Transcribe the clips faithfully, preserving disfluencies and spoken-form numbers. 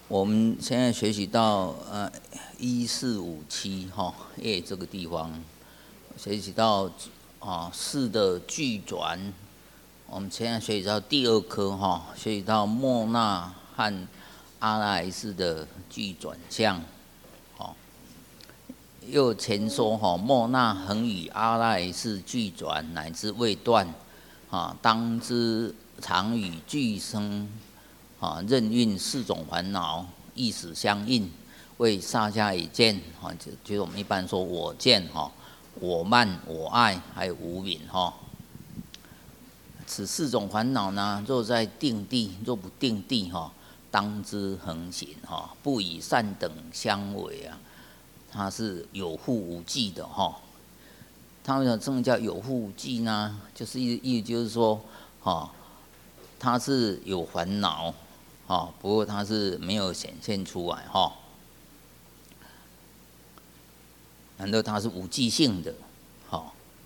我们现在学习到呃一四五七哈页这个地方，学习到啊四的句转，我们现在学习到第二科哈，学习到莫那和阿赖耶的句转项，哦，又前说哈莫那恒与阿赖耶句转乃至未断，啊当知常与俱生。啊，任运四种烦恼，意识相应，为萨迦已见啊，就就是我们一般说我见哈，我慢、我爱，还有无明哈。此四种烦恼呢，若在定地，若不定地哈，当知恒行哈，不以善等相违啊，它是有护无忌的哈。它为什么这么叫有护无忌呢？就是意意就是说，哈，它是有烦恼。哦，不过它是没有显现出来哈、哦，然后它是无记性的，好、哦，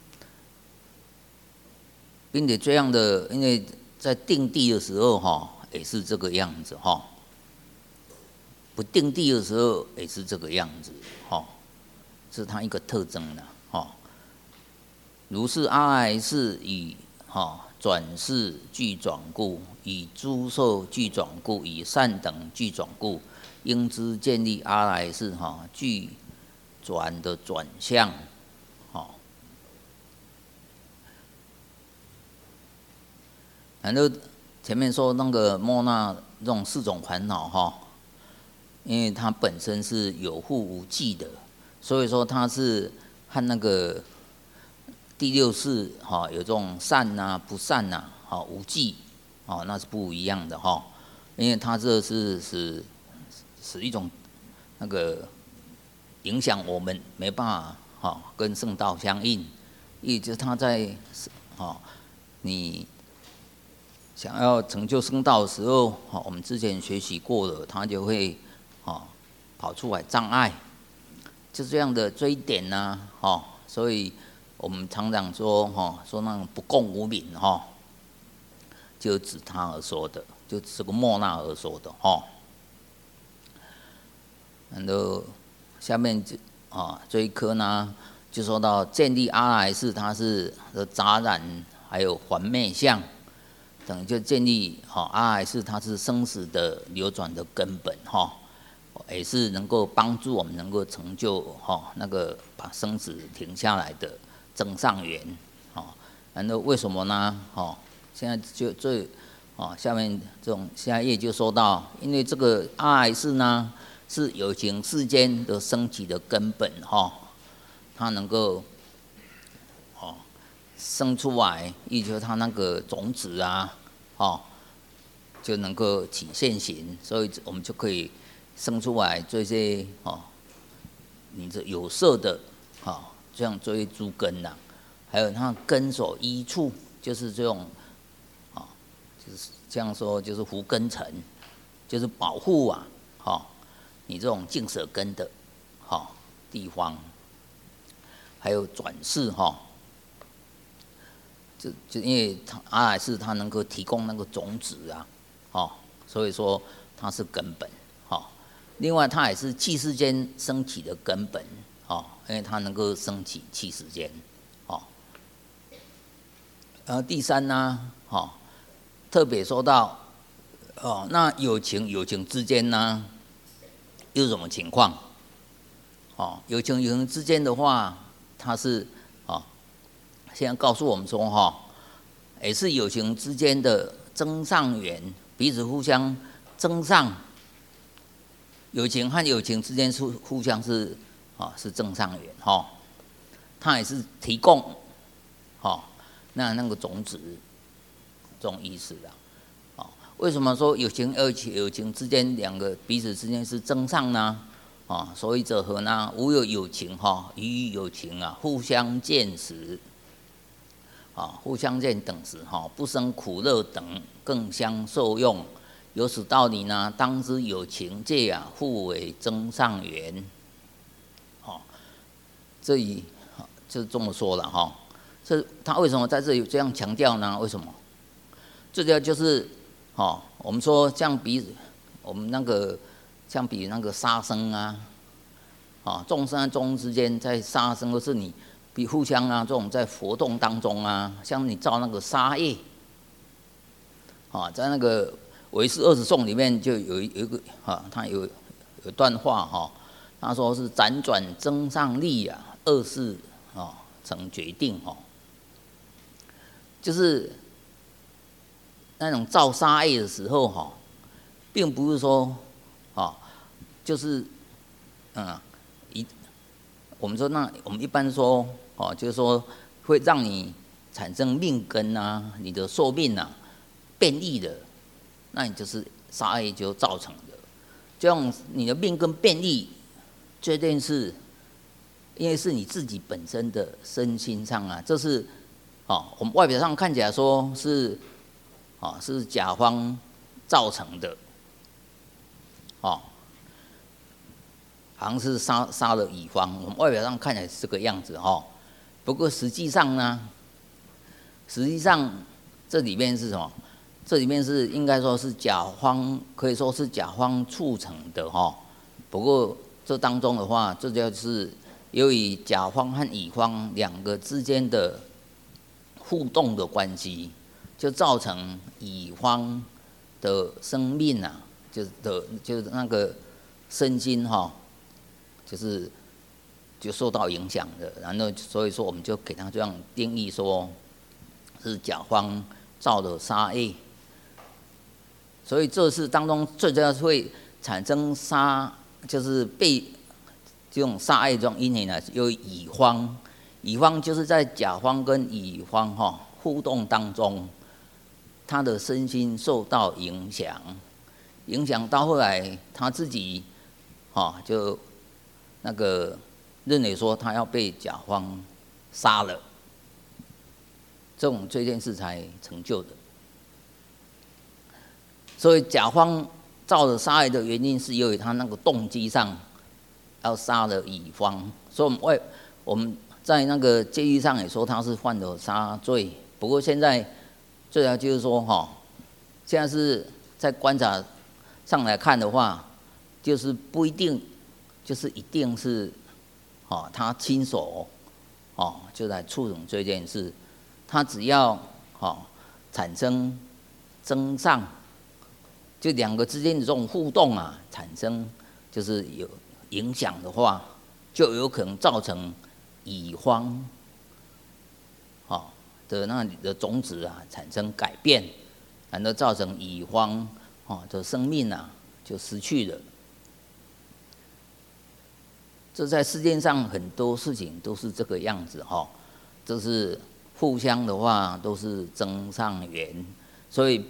并且这样的，因为在定地的时候哈、哦，也是这个样子哈、哦，不定地的时候也是这个样子哈、哦，是它一个特征的哈、哦。如是阿赖耶以哈。转世俱转故，以诸受俱转故，以善等俱转故，应知建立阿赖耶哈俱转的转向，好。然后前面说那个莫那这种四种烦恼哈，因为它本身是有护无忌的，所以说它是和那个。第六世哈有这种善呐、啊、不善呐、啊、哈无记，哦那是不一样的哈，因为它这是是是一种那个影响我们没办法哈跟圣道相应，也就是它在哈你想要成就圣道的时候，哈我们之前学习过了，它就会哈跑出来障碍，就这样的追点呐、啊，哈所以。我们常常说哈，说那种不共无明哈，就指他而说的，就这个莫那而说的哈。然后下面就啊这一科呢，就说到建立阿赖耶，它是的杂染还有还灭相，等于就建立哈阿赖耶，它是生死的流转的根本哈，也是能够帮助我们能够成就哈那个把生死停下来的。增上缘，哦，然后为什么呢？哦，现在就最，哦，下面这种下一页就说到，因为这个阿赖耶呢是有情世间的升起的根本，哈、哦，它能够，哦，生出来，也就是它那个种子啊，哦，就能够起现行，所以我们就可以生出来这些，哦，你这有色的，哦。这样作为诸根呐、啊，还有它根所依处，就是这种，啊、哦，就是这样说，就是护根尘，就是保护啊，哈、哦，你这种净舍根的，哈、哦、地方，还有转世哈、哦，就就因为它阿赖耶它能够提供那个种子啊，哦，所以说它是根本，哈、哦，另外它也是气世间升起的根本。哦，因为它能够升起气世间，哦，然后第三呢，哦，特别说到，哦，那有情有情之间呢，又是什么情况？哦，有情有情之间的话，它是哦，现在告诉我们说哈、哦，也是有情之间的增上缘，彼此互相增上，有情和有情之间是互相是。哦，是正上缘哈、哦，它也是提供，哦，那那个种子，这种意思的，哦，为什么说有情有情有情之间两个彼此之间是正上呢？哦，所以者何呢？无有有情哈，与有情啊，互相见时，啊、哦，互相见等时哈、哦，不生苦乐等，更相受用。有此道理呢，当知有情界啊，互为增上缘。这里就这么说了哈，这他为什么在这里这样强调呢？为什么？这个就是，哦，我们说像彼此，我们那个像比如那个杀生啊，啊，众生和众生之间在杀生，或是你比互相啊，这种在活动当中啊，像你造那个杀业，啊，在那个《唯识二十颂》里面就有有一个啊，他有有段话哈、啊，他说是辗转增上力啊，二事啊成决定哦、啊，就是那种造杀业的时候哈、啊，并不是说啊，就是嗯一我们说那我们一般说哦、啊，就是说会让你产生命根啊，你的寿命啊变异的，那你就是杀业就造成的。这样你的命根变异，这件事，因为是你自己本身的身心上啊，这是哦，我们外表上看起来说是哦是甲方造成的，哦，好像是杀杀了乙方，我们外表上看起来是这个样子哦。不过实际上呢，实际上这里面是什么？这里面是应该说是甲方，可以说是甲方促成的哈。不过这当中的话，这就是由于甲方和乙方两个之间的互动的关系，就造成乙方的生命啊，就的就是那个身心哈，就是就受到影响的。然后所以说我们就给他这样定义说，是甲方造的杀业。所以这是当中最主要会产生杀，就是被这种杀业这种因缘呢，有乙方，乙方就是在甲方跟乙方哈互动当中，他的身心受到影响，影响到后来他自己哈就那个认为说他要被甲方杀了，这种这件事才成就的。所以甲方造了杀业的原因，是由于他那个动机上要杀了乙方，所以我们外我们在那个戒律上也说他是犯了杀罪。不过现在最主要就是说哈，现在是在观察上来看的话，就是不一定，就是一定是哦他亲手哦就来促成这件事，他只要哦产生增上。就两个之间的这种互动啊，产生就是有影响的话，就有可能造成乙方，哦的那里的种子啊产生改变，然后造成乙方哦的生命啊就失去了。这在世界上很多事情都是这个样子哈、哦，这是互相的话都是增上缘，所以。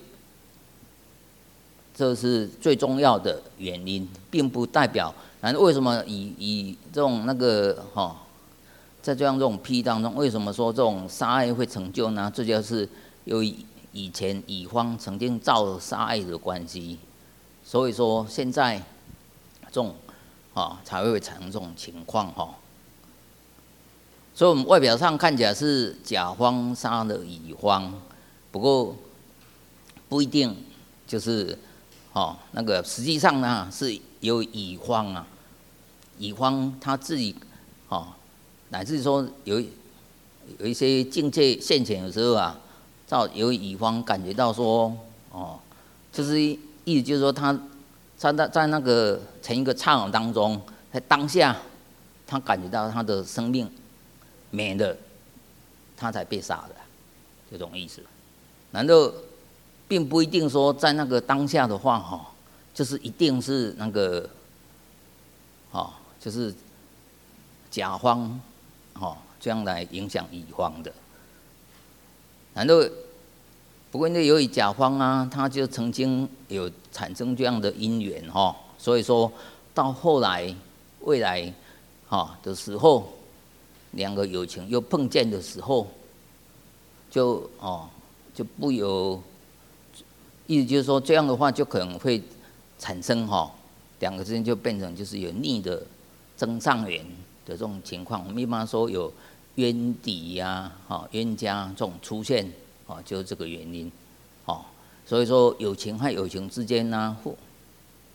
这是最重要的原因，并不代表。然后为什么以以这种那个哈、哦，在这样这种批当中，为什么说这种杀业会成就呢？这就是由于以前乙方曾经造了杀业的关系，所以说现在这种啊、哦、才会产生这种情况哈、哦。所以我们外表上看起来是甲方杀了乙方，不过不一定就是。哦，那个实际上呢，是由乙方啊，乙方他自己，哦，乃至说有有一些境界现前的时候啊，照由乙方感觉到说，哦，就是意思就是说他，他在在那个前一个刹那当中，在当下，他感觉到他的生命没了，他才被杀的，这种意思。难道？并不一定说在那个当下的话，哈，就是一定是那个，哦，就是甲方，哦，这样来影响乙方的。难道不过因为由于甲方啊，他就曾经有产生这样的因缘哈，所以说到后来未来哈的时候，两个有情又碰见的时候，就哦就不由。意思就是说，这样的话就可能会产生哈，两个之间就变成就是有逆的增上缘的这种情况。我们一般说有冤敌呀、哈冤家这种出现，哦，就是这个原因，哦，所以说有情和有情之间呢，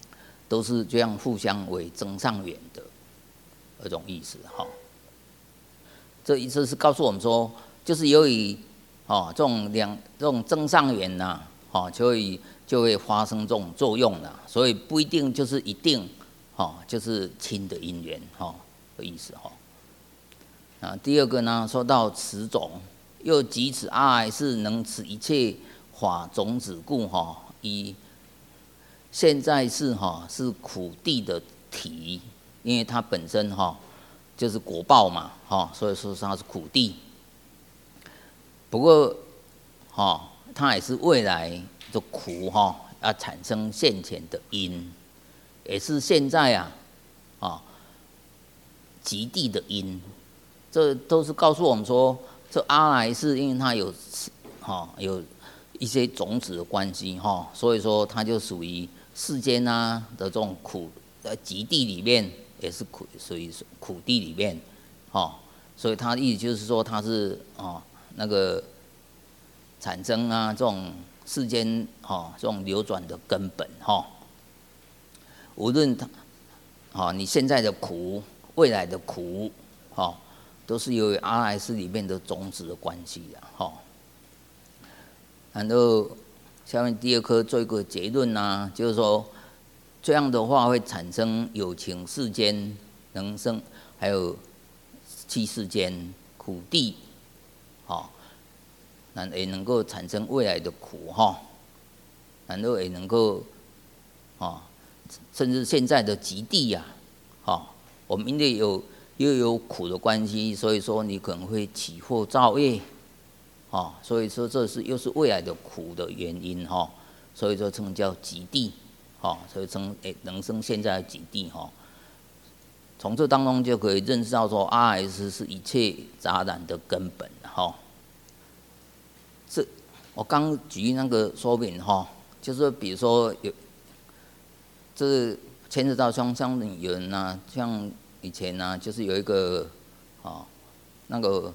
都是这样互相为增上缘的那种意思哈。这意思是告诉我们说，就是由于哦这种两这种增上缘呐，哦就会就会发生这种作用了，所以不一定就是一定哦就是亲的因缘哈的意思哈。啊，第二个呢，说到此种，又即此阿赖是能持一切法种子故哈，以现在是哈是苦地的体，因为它本身哈就是果报嘛哈，所以说它是苦地。不过哈，它也是未来的苦哈要产生现前的因，也是现在啊啊极地的因。这都是告诉我们说，这阿赖是因为它有哈有一些种子的关系哈，所以说它就属于世间啊的这种苦在极地里面，也是苦属于苦地里面，哈，所以它的意思就是说它是哦那个产生啊这种世间哈这种流转的根本哈，无论它哦你现在的苦，未来的苦，哈。都是由于阿赖斯里面的种子的关系的哈。然后下面第二颗做一个结论呐，就是说这样的话会产生有情世间、能生，还有气世间、苦地，哈，那也能够产生未来的苦哈，然后也能够啊，甚至现在的极地呀，哈，我们因为有。又有苦的关系，所以说你可能会起惑造业，哦，所以说这是又是未来的苦的原因哈、哦，所以说称叫极地，哦，所以称诶能生现在的极地哈、哦。从这当中就可以认识到说，阿赖斯是一切杂染的根本哈、哦。这我刚举那个说明哈、哦，就是比如说有，这牵扯到像像有人呐、啊，像。以前呢、啊，就是有一个，哦，那个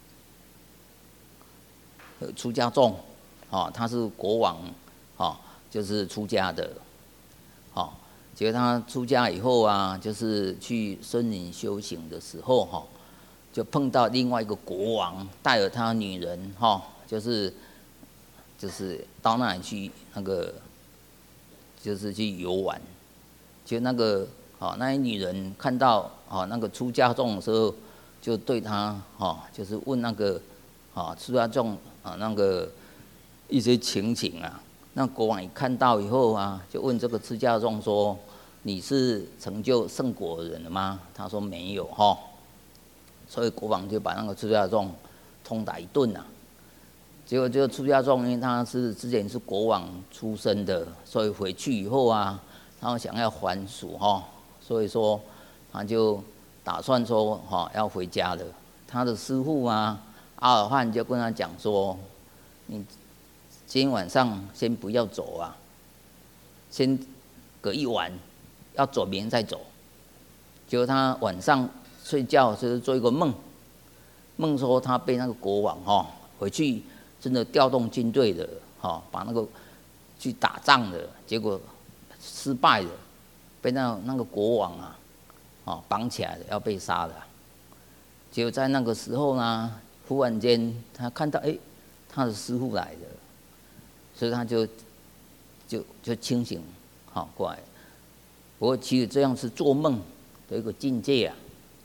出家众，哦，他是国王，哦，就是出家的，哦，结果他出家以后啊，就是去森林修行的时候，哈、哦，就碰到另外一个国王带着他女人，哈、哦，就是就是到那里去那个，就是去游玩，就那个。哦，那些女人看到哦那个出家众的时候，就对他哦，就是问那个哦出家众啊那个一些情形啊。那国王一看到以后啊，就问这个出家众说：“你是成就圣果的人了吗？”他说没有哈、哦。所以国王就把那个出家众痛打一顿啊。结果这个出家众因为他是之前是国王出身的，所以回去以后啊，他想要还俗哈。哦，所以说，他就打算说，哈、哦，要回家了。他的师父啊，阿尔汉就跟他讲说，你今天晚上先不要走啊，先隔一晚，要走明天再走。结果他晚上睡觉就是做一个梦，梦说他被那个国王哈、哦、回去真的调动军队的，哈、哦，把那个去打仗的，结果失败了。被那那个国王啊，哦绑起来了，要被杀了。结果在那个时候呢，忽然间他看到，哎，他的师父来了，所以他就就就清醒，好、哦、过来。不过其实这样是做梦的一个境界啊。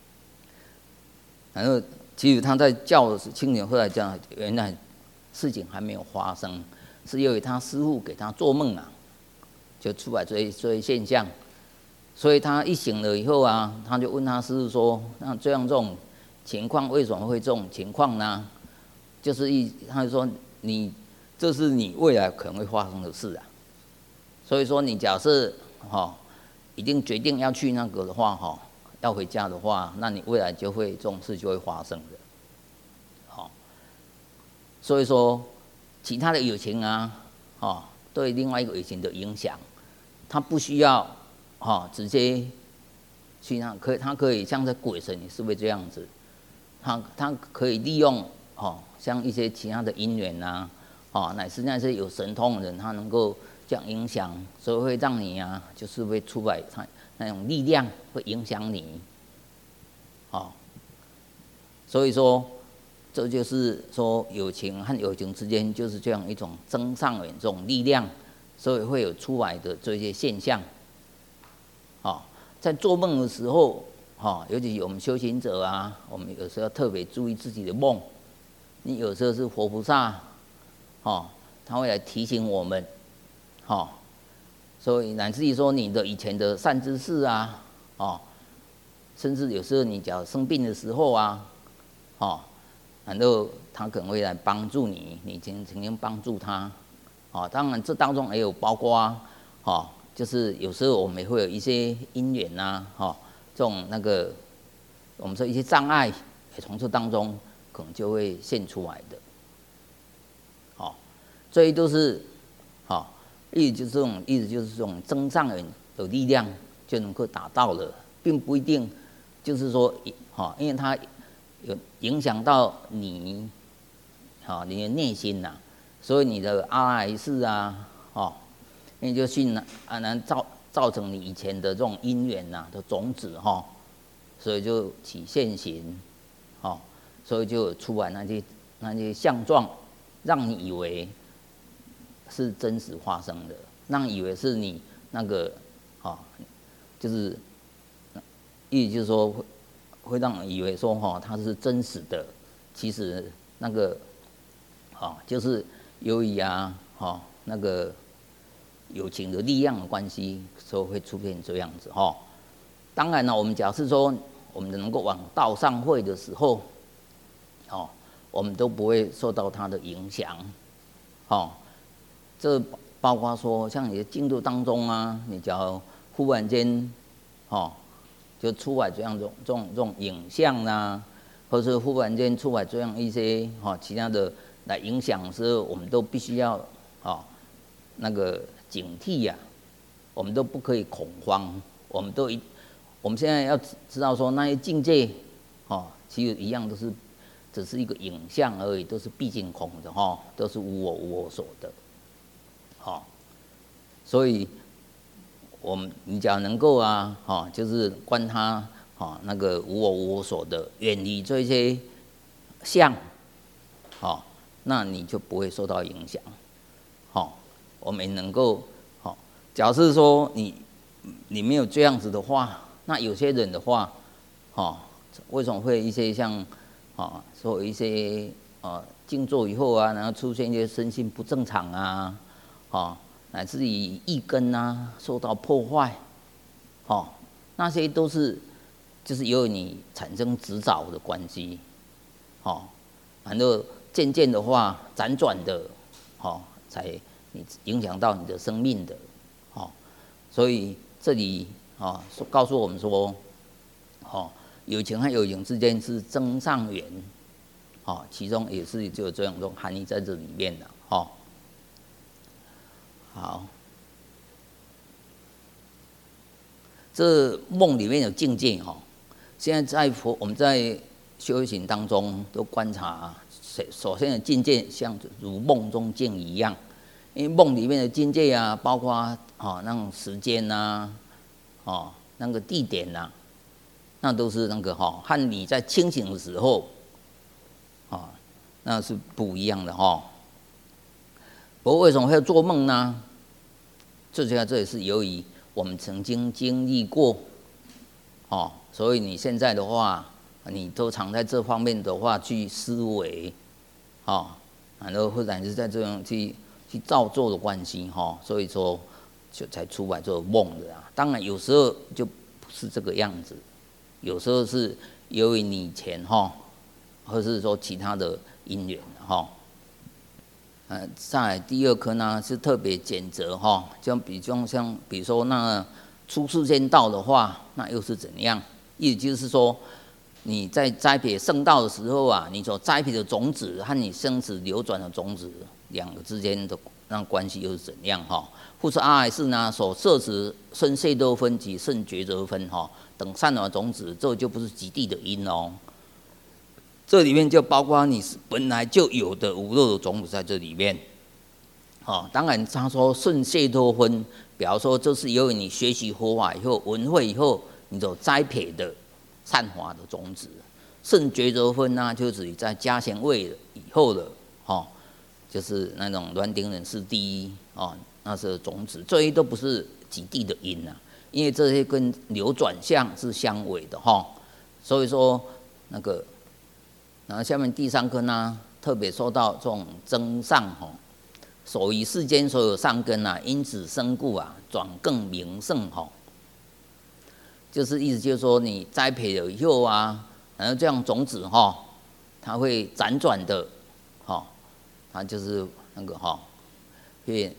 然后其实他在叫的是清醒，后来讲原来事情还没有发生，是因为他师父给他做梦啊，就出来这些这些现象。所以他一醒了以后啊，他就问他师父说：“那这样这种情况为什么会这种情况呢？”就是一，他就说：“你这是你未来可能会发生的事啊。所以说你假设哈、哦，一定决定要去那个的话哈、哦，要回家的话，那你未来就会这种事就会发生的。好、哦，所以说其他的友情啊，哦，对另外一个友情的影响，他不需要。”哈、哦，直接去那可以，他可以像在鬼神也是会这样子，他他可以利用哦，像一些其他的因缘呐、啊，哦，乃至那些有神通的人，他能够这样影响，所以会让你啊，就是会出来它那种力量会影响你，哦，所以说这就是说友情和友情之间就是这样一种增上缘这种力量，所以会有出来的这些现象，哦，在做梦的时候，哦，尤其我们修行者啊，我们有时候要特别注意自己的梦，你有时候是活菩萨，哦，他会来提醒我们。哦，所以乃至于说你的以前的善知识啊，哦，甚至有时候你假如生病的时候啊，哦，然后他可能会来帮助你，你曾曾经帮助他，哦，当然这当中也有包括，哦，就是有时候我们也会有一些因缘呐，哦，这种那个我们说一些障碍，也从这当中可能就会现出来的，哦，这些都是，哦。意思就是这种，意思就是这种增上缘的力量就能够达到了，并不一定就是说，哈，因为它有影响到你，哈，你的内心呐，所以你的阿赖事啊，哦，因为就信啊，能造造成你以前的这种因缘呐的种子哈，所以就起现行，哦，所以就出来那些那些相状，让你以为是真实发生的，让你以为是你那个，哦，就是，意思就是说会会让你以为说哈、哦、它是真实的，其实那个，哦，就是由于啊，哦那个友情的力量的关系，所以会出现这样子哈、哦。当然了，我们假设说我们能够往道上会的时候，哦，我们都不会受到它的影响，哦。这包括说，像你的进度当中啊，你只要忽然间，哦，就出来这样这种这种这种影像啊，或是忽然间出来这样一些哦其他的来影响的时候，我们都必须要哦那个警惕呀、啊，我们都不可以恐慌，我们都一我们现在要知道说那些境界，哦，其实一样都是只是一个影像而已，都是毕竟空的哈、哦，都是无我无我所的。好、哦，所以我们你只要能够啊，哈、哦，就是观他，哈、哦，那个无我无我所的，远离这些相，好、哦，那你就不会受到影响。好、哦，我们能够，好、哦，假设说你你没有这样子的话，那有些人的话，哦，为什么会一些像，哦，说一些呃静坐以后啊，然后出现一些身心不正常啊？哦，乃至于意根啊受到破坏，哦，那些都是就是由于你产生执着的关系，哦，然后渐渐的话辗转的，哦，才你影响到你的生命的，哦，所以这里哦告诉我们说，哦，友情和友情之间是增上缘，哦，其中也是就有这样一种含义在这里面的，哦。好，这梦里面有境界哈。现在在佛我们在修行当中都观察，首先的境界像如梦中境一样，因为梦里面的境界啊，包括哦那种时间呐、啊，哦那个地点呐、啊，那都是那个哈和你在清醒的时候，哦那是不一样的哈。不过为什么会做梦呢？最主要这也是由于我们曾经经历过，哦，所以你现在的话，你都常在这方面的话去思维，哦，然后或者是在这样去去造作的关系，哈、哦，所以说就才出来做梦的啊。当然有时候就不是这个样子，有时候是由于你以前哈、哦，或是说其他的因缘哈。哦呃，再来第二颗呢是特别拣择哈，像比方像比如说那初世间道的话，那又是怎样？意思就是说，你在栽培圣道的时候啊，你所栽培的种子和你生死流转的种子两个之间的那关系又是怎样哈？或是阿赖世呢所摄持深谢多分及甚觉则分哈等善恶种子，这就不是极地的因哦。这里面就包括你本来就有的无漏的种子在这里面， 哦，当然他说顺谢脱分，比方说这是由于你学习佛法以后闻慧以后，你所栽培的善法的种子。顺觉着分呢，就指在加贤位以后的，哦，就是那种煖顶忍世第一哦，那是种子，这些都不是极地的因啊，因为这些跟流转相是相违的哈、哦，所以说那个，然后下面第三颗呢，特别说到这种增上哈，所以世间所有善根啊，因此生故啊，转更名胜哈，就是意思就是说你栽培了以后啊。然后这样种子哈，它会辗转的，哈，它就是那个哈，会，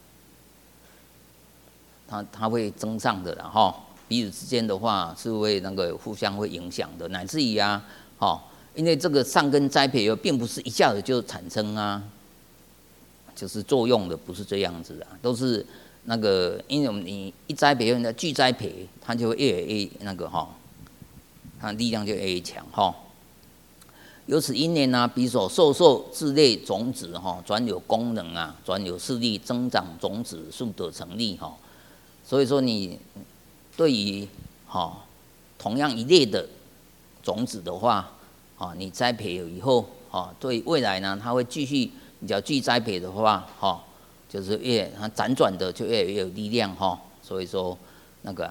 它它会增上的了哈。彼此之间的话是会那个互相会影响的，乃至于啊，哈，因为这个善根栽培并不是一下子就产生啊，就是作用的，不是这样子啊，都是那个，因为你一栽培，人家聚栽培，它就会越来越那个哈。它力量就越来越强哈。由此因缘呢，比所受受自类种子哈，转有功能啊，转有势力，增长种子，速得成立哈。所以说你对于哈同样一类的种子的话，啊，你栽培了以后，啊，对未来呢，它会继续，你只要继续栽培的话，哈，就是越它辗转的就越来越有力量哈。所以说那个。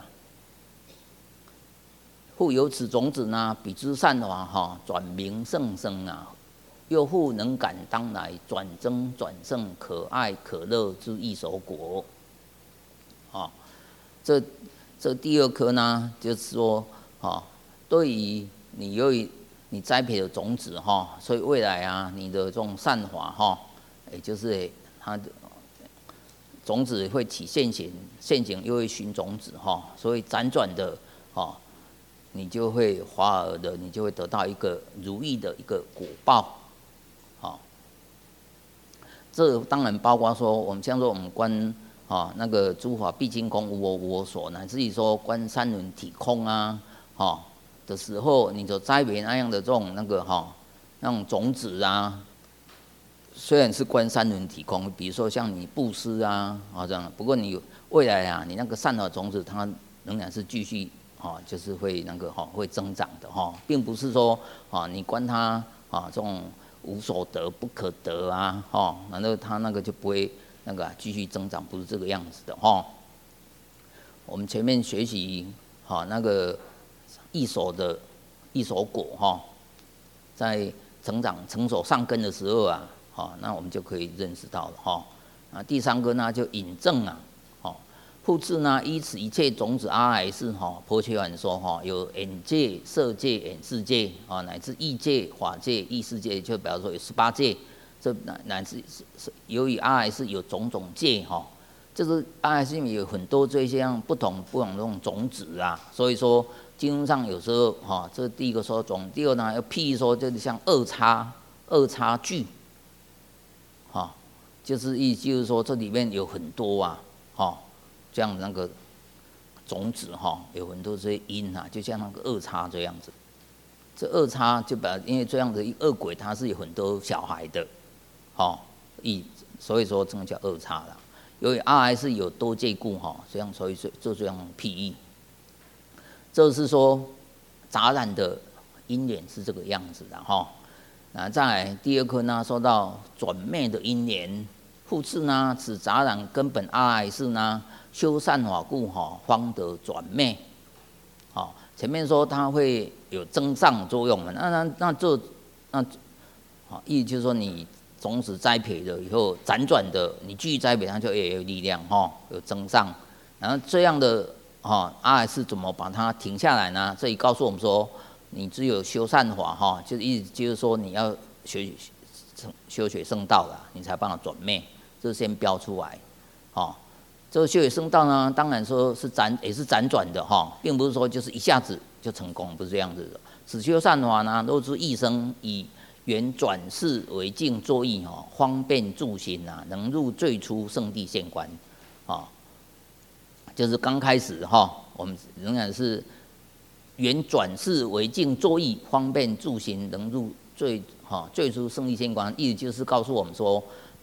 复由此种子呢，彼之善法哈，转名胜生啊，又复能感当来转增转胜，可爱可乐之一手果。啊，这这第二颗呢，就是说啊，对于你由于你栽培的种子哈，所以未来啊，你的这种善法哈，也就是它的种子会起现行，现行又会寻种子哈，所以辗转的哈。你就会华而的，你就会得到一个如意的一个果报，好，这当然包括说，我们像说我们观啊那个诸法毕竟空，无我无我所，乃至于说观三轮体空啊，哈的时候，你所栽培那样的这种那个哈那种种子啊，虽然是观三轮体空，比如说像你布施啊啊这样，不过你未来啊，你那个善的种子，它仍然是继续。哦，就是会那个哈，会增长的哈，并不是说啊，你观它啊这种无所得不可得啊，哈，难道它那个就不会那个继续增长？不是这个样子的哈。我们前面学习哈那个一手的一手果哈，在成长成熟上根的时候啊，哈，那我们就可以认识到了哈。啊，第三个呢就引证啊。复次呢，依此一切种子阿赖是哈，婆伽梵说哈，有眼界、色界、眼识界啊，乃至意界、法界、意识界，就比方说有十八界，这乃乃至是由于阿赖是有种种界哈，就是阿赖是里面有很多这些样不同不同的这种种子啊，所以说经上有时候哈，这第一个说种，第二呢要譬如说就是像二叉二叉句，哈，就是意就是说这里面有很多啊，哈。这样那个种子哈，有很多这些因啊，就像那个二叉这样子。这二叉就把因为这样的一恶鬼，它是有很多小孩的，哈，一所以说这个叫二叉啦。由于阿赖是有多界故哈，这样所以做这样譬喻。这是说杂染的因缘是这个样子的哈。那再来第二颗呢，说到转灭的因缘。复次呢，此杂染根本阿赖是呢，修善法故哈，方得转灭。好，前面说它会有增上作用嘛，那那那这那好，意思就是说你种子栽培了以后，辗转的你继续栽培，它就也有力量哈，有增上。然后这样的哈，阿赖是怎么把它停下来呢？这里告诉我们说，你只有修善法哈，就是意思就是说你要学修学圣道了，你才办法转灭。这先标出来，哦，这个修学圣道呢，当然说是辗也是辗转的哈，并不是说就是一下子就成功，不是这样子的。此修善法呢，若知一生以缘转世为境作意哈，方便助心呐，能入最初圣地现观，啊，就是刚开始哈，我们仍然是缘转世为境作意，方便助心，能入最哈最初圣地现观，意思就是告诉我们说。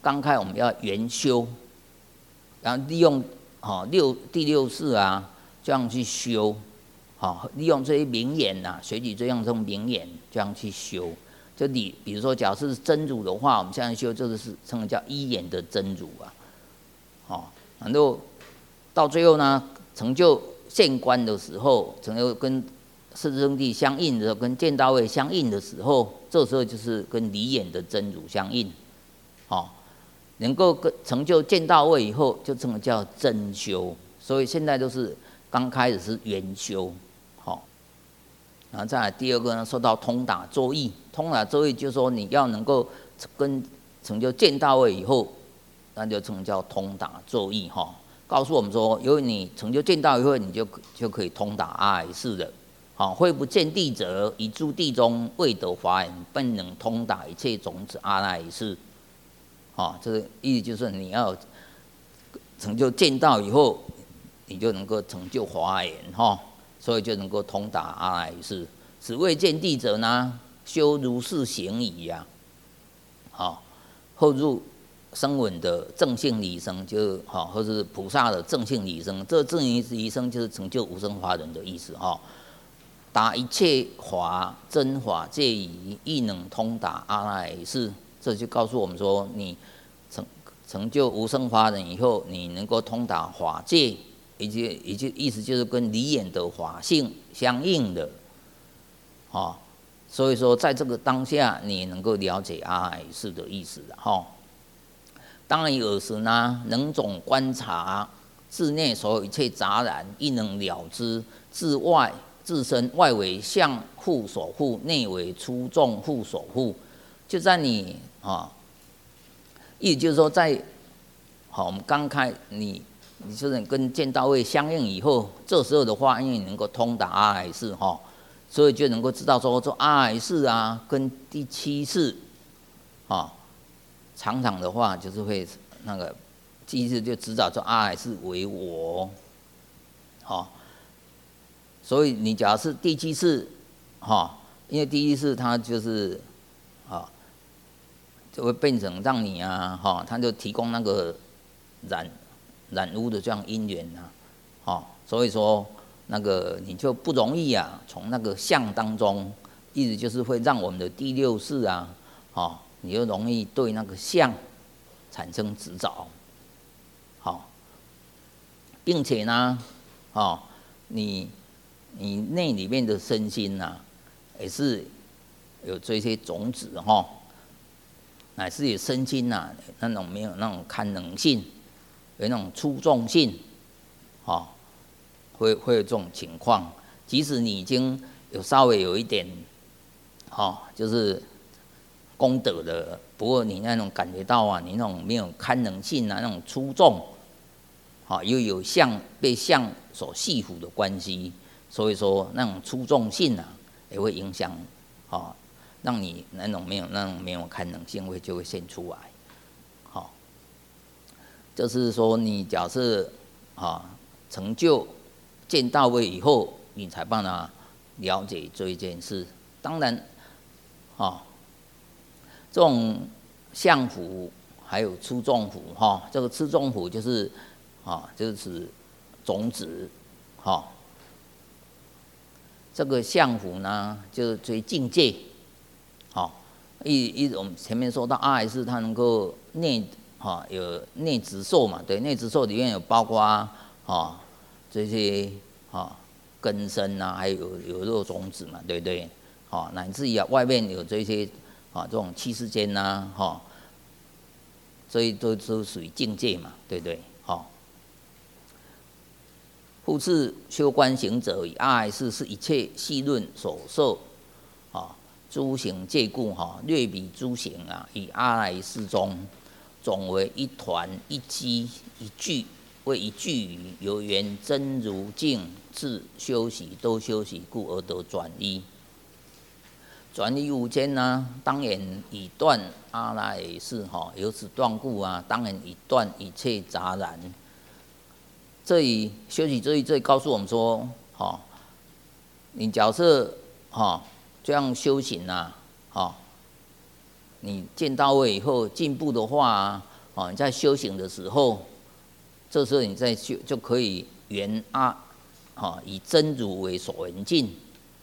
刚开我们要圆修，然后利用哦六第六式啊这样去修，好、利用这些名言呐、啊，随举这样这种名言这样去修。就你比如说，假设是真如的话，我们现在修这个是称为叫一眼的真如啊，好、然后到最后呢，成就现观的时候，成就跟四圣谛相应的时候，跟见道位相应的时候，这时候就是跟离眼的真如相应，好、能够跟成就见道位以后，就称为叫真修。所以现在都是刚开始是圆修，好、然后再来第二个呢，说到通达作意，通达作意就是说你要能够跟成就见道位以后，那就称叫通达作意哈。告诉我们说，由于你成就见道以后，你就就可以通达阿赖式的。好，会不见地者，以诸地中未得华严，本能通达一切种子阿赖式。好，这个意思就是你要成就见道以后，你就能够成就华严哈，所以就能够通达阿赖式。此未见地者呢，修如是行矣呀。好，后入声闻的正性离生，就是好，或是菩萨的正性离生。这正性离生就是成就无生法忍的意思哈。达一切法真法界矣，亦能通达阿赖式。这就告诉我们说，你成成就无生法忍以后，你能够通达法界，以及以及意思就是跟离眼的法性相应的，哦，所以说在这个当下，你能够了解阿赖式的意思了哈。当然有时呢，能总观察自内所有一切杂染，亦能了知自外。自身外为相护守护，内为出众护守护，就在你啊，意思就是说在，好，我们刚开你，你就是跟见道位相应以后，这时候的话，因为你能够通达阿赖式哈，所以就能够知道说，这阿赖式啊，跟第七式，啊，常常的话就是会那个，第一次就知道说阿赖式为我，好。所以你假如是第七次，哈，因为第一次它就是，啊，就会变成让你啊，哈，它就提供那个染染污的这样因缘呐，哈，所以说那个你就不容易啊，从那个相当中，意思就是会让我们的第六识啊，哈，你就容易对那个相产生执着，好，并且呢，哦，你。你内里面的身心呐、啊，也是有这些种子哈，乃是有身心呐、啊，那种没有那种堪能性，有那种出众性，哈，会会有这种情况。即使你已经有稍微有一点，哈，就是功德的，不过你那种感觉到啊，你那种没有堪能性啊，那种出众，好，又有相被相所系缚的关系。所以说，那种出众性啊，也会影响，哦，让你那种没有那种没有堪能性会就会现出来，好、哦，就是说你假设啊成就见到位以后，你才办法了解这一件事。当然，啊、哦，这种相符还有出众符哈、哦，这个出众符就是啊、哦，就是种子，哈、哦。这个相符呢，就是追境界，好、哦，一一我们前面说到阿赖式，它能够内哈、哦、有内直受嘛，对，内直受里面有包括啊、哦、这些啊、哦、根身啊，还有有肉种子嘛，对不对？好、哦，乃至于啊外面有这些啊、哦、这种七世间呐，哈、哦，所以都都属于境界嘛，对不对？好、哦。复次修观行者，以阿赖式是一切细论所受，啊，诸行戒故哈，略比诸行啊，以阿赖式中，总为一团一机一句，为一句语，由缘真如净智修习都修习故而得转依。转依无间呢，当然以断阿赖式哈，由此断故啊，当然以断一切杂染。这里修习这里这里告诉我们说，哈、哦，你假设哈、哦、这样修行呐、啊，哈、哦，你见到位以后进步的话， 哦，你在修行的时候，这时候你在修就可以圆阿，哦，以真如为所缘境，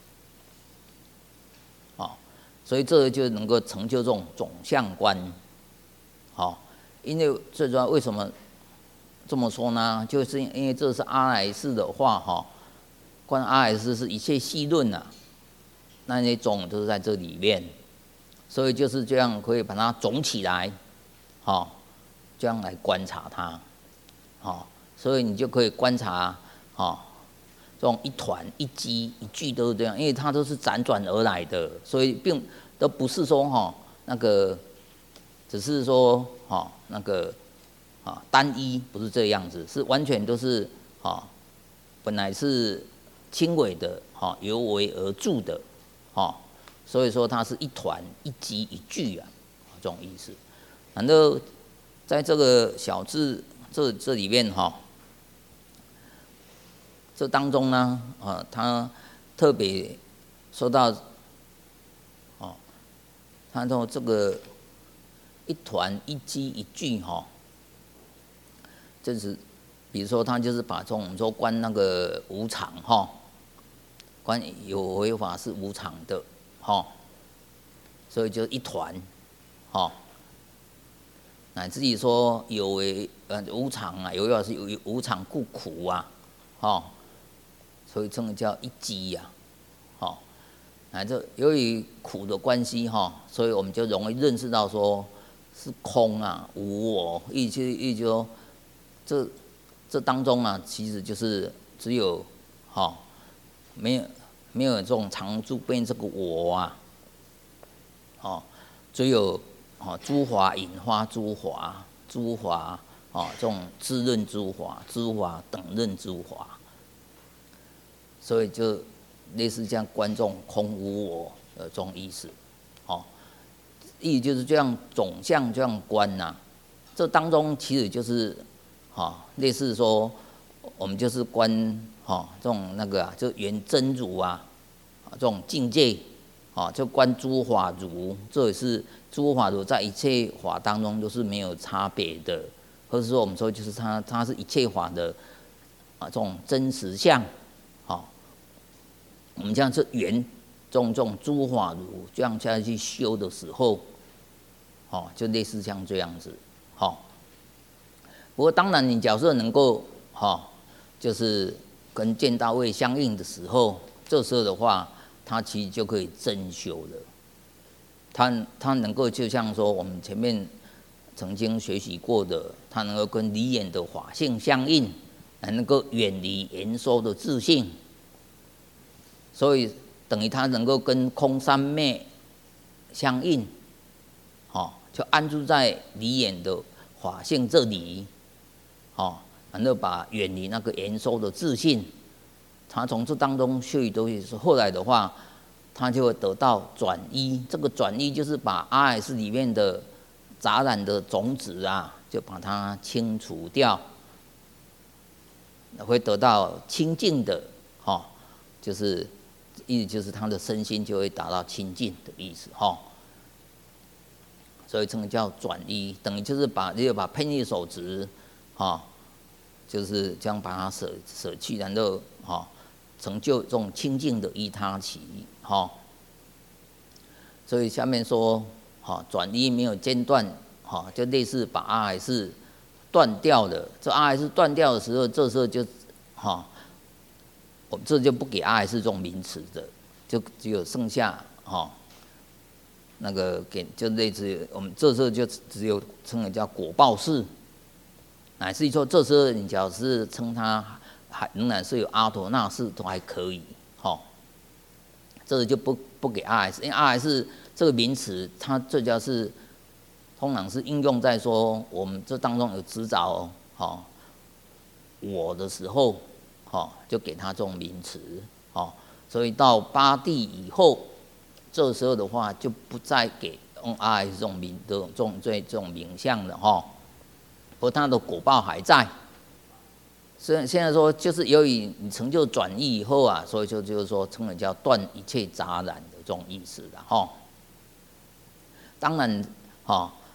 哦，所以这个就能够成就这种总相观，好，因为最主要为什么这么说呢？就是因为这是阿赖耶的话，哈，观阿赖耶是一切细论啊，那些种都是在这里面，所以就是这样可以把它总起来，好，这样来观察它，好，所以你就可以观察，好。这种一团一机一句都是这样，因为它都是辗转而来的，所以并都不是说哈那个，只是说哈那个啊单一，不是这样子，是完全都是哈本来是轻微的哈由微而著的哈，所以说它是一团一机一句啊这种意思。然后在这个小字这这里面哈。这当中呢，啊，他特别说到，哦，他说这个一团一机一句哈，就是比如说他就是把从我们说观那个无常哈，观有为法是无常的哈，所以就一团，哈，乃至于说有为呃无常啊，有为法是有无常故苦啊，哈。所以称为叫一机呀，好，那这由于苦的关系哈，所以我们就容易认识到说是空啊，无我，意就意就说这这当中啊，其实就是只有哈，没有没有这种常住变这个我啊，哦，只有哦诸法引发诸法，诸法哦这种自认诸法，诸法等认诸法。所以就类似这样观众空无我的这种意思，哦，意思就是这样总相这样观呐、啊。这当中其实就是，哈、哦，类似说我们就是观哈、哦、这种那个啊，就圆真如啊，这种境界，啊、哦，就观诸法如，这也是诸法如在一切法当中都是没有差别的，或者说我们说就是它它是一切法的啊这种真实相。我们这样是圆这种这种诸法如这样下去修的时候，哦，就类似像这样子，哦。不过当然，你假设能够，哈、哦，就是跟见到位相应的时候，这时候的话，它其实就可以真修了。它它能够就像说我们前面曾经学习过的，它能够跟离眼的法性相应，还能够远离言说的自性。所以等于它能够跟空三昧相应，哦，就安住在离眼的法性这里，哦，然后把远离那个言说的自信，他从这当中学习东西是后来的话，他就会得到转依。这个转依就是把阿赖耶里面的杂染的种子啊，就把它清除掉，会得到清净的，哦，就是。意思就是他的身心就会达到清净的意思哈，所以这个叫转依，等于就是把就把偏义手执，哈，就是这样把它舍舍去，然后哈成就这种清净的依他起哈。所以下面说哈转依没有间断哈，就类似把阿赖耶断掉的，这阿赖耶断掉的时候，这时候就哈。我们这就不给阿赖耶这种名词的，就只有剩下哈、哦、那个给就类似我们这时候就只有称为叫果报式，乃至于说这时候你只要是称它还仍然是有阿陀那式都还可以，哈、哦，这个就不不给阿赖耶，因为阿赖耶这个名词，它最主要是通常是应用在说我们这当中有执着哈我的时候。哦，就给他这种名词，哦，所以到八地以后，这时候的话就不再给用阿赖耶这种名的这种这这种名相了哈、哦。不过他的果报还在，所以现在说就是由于你成就转依以后啊，所以就就是说称为叫断一切杂染的这种意思了哈、哦。当然，哈、哦，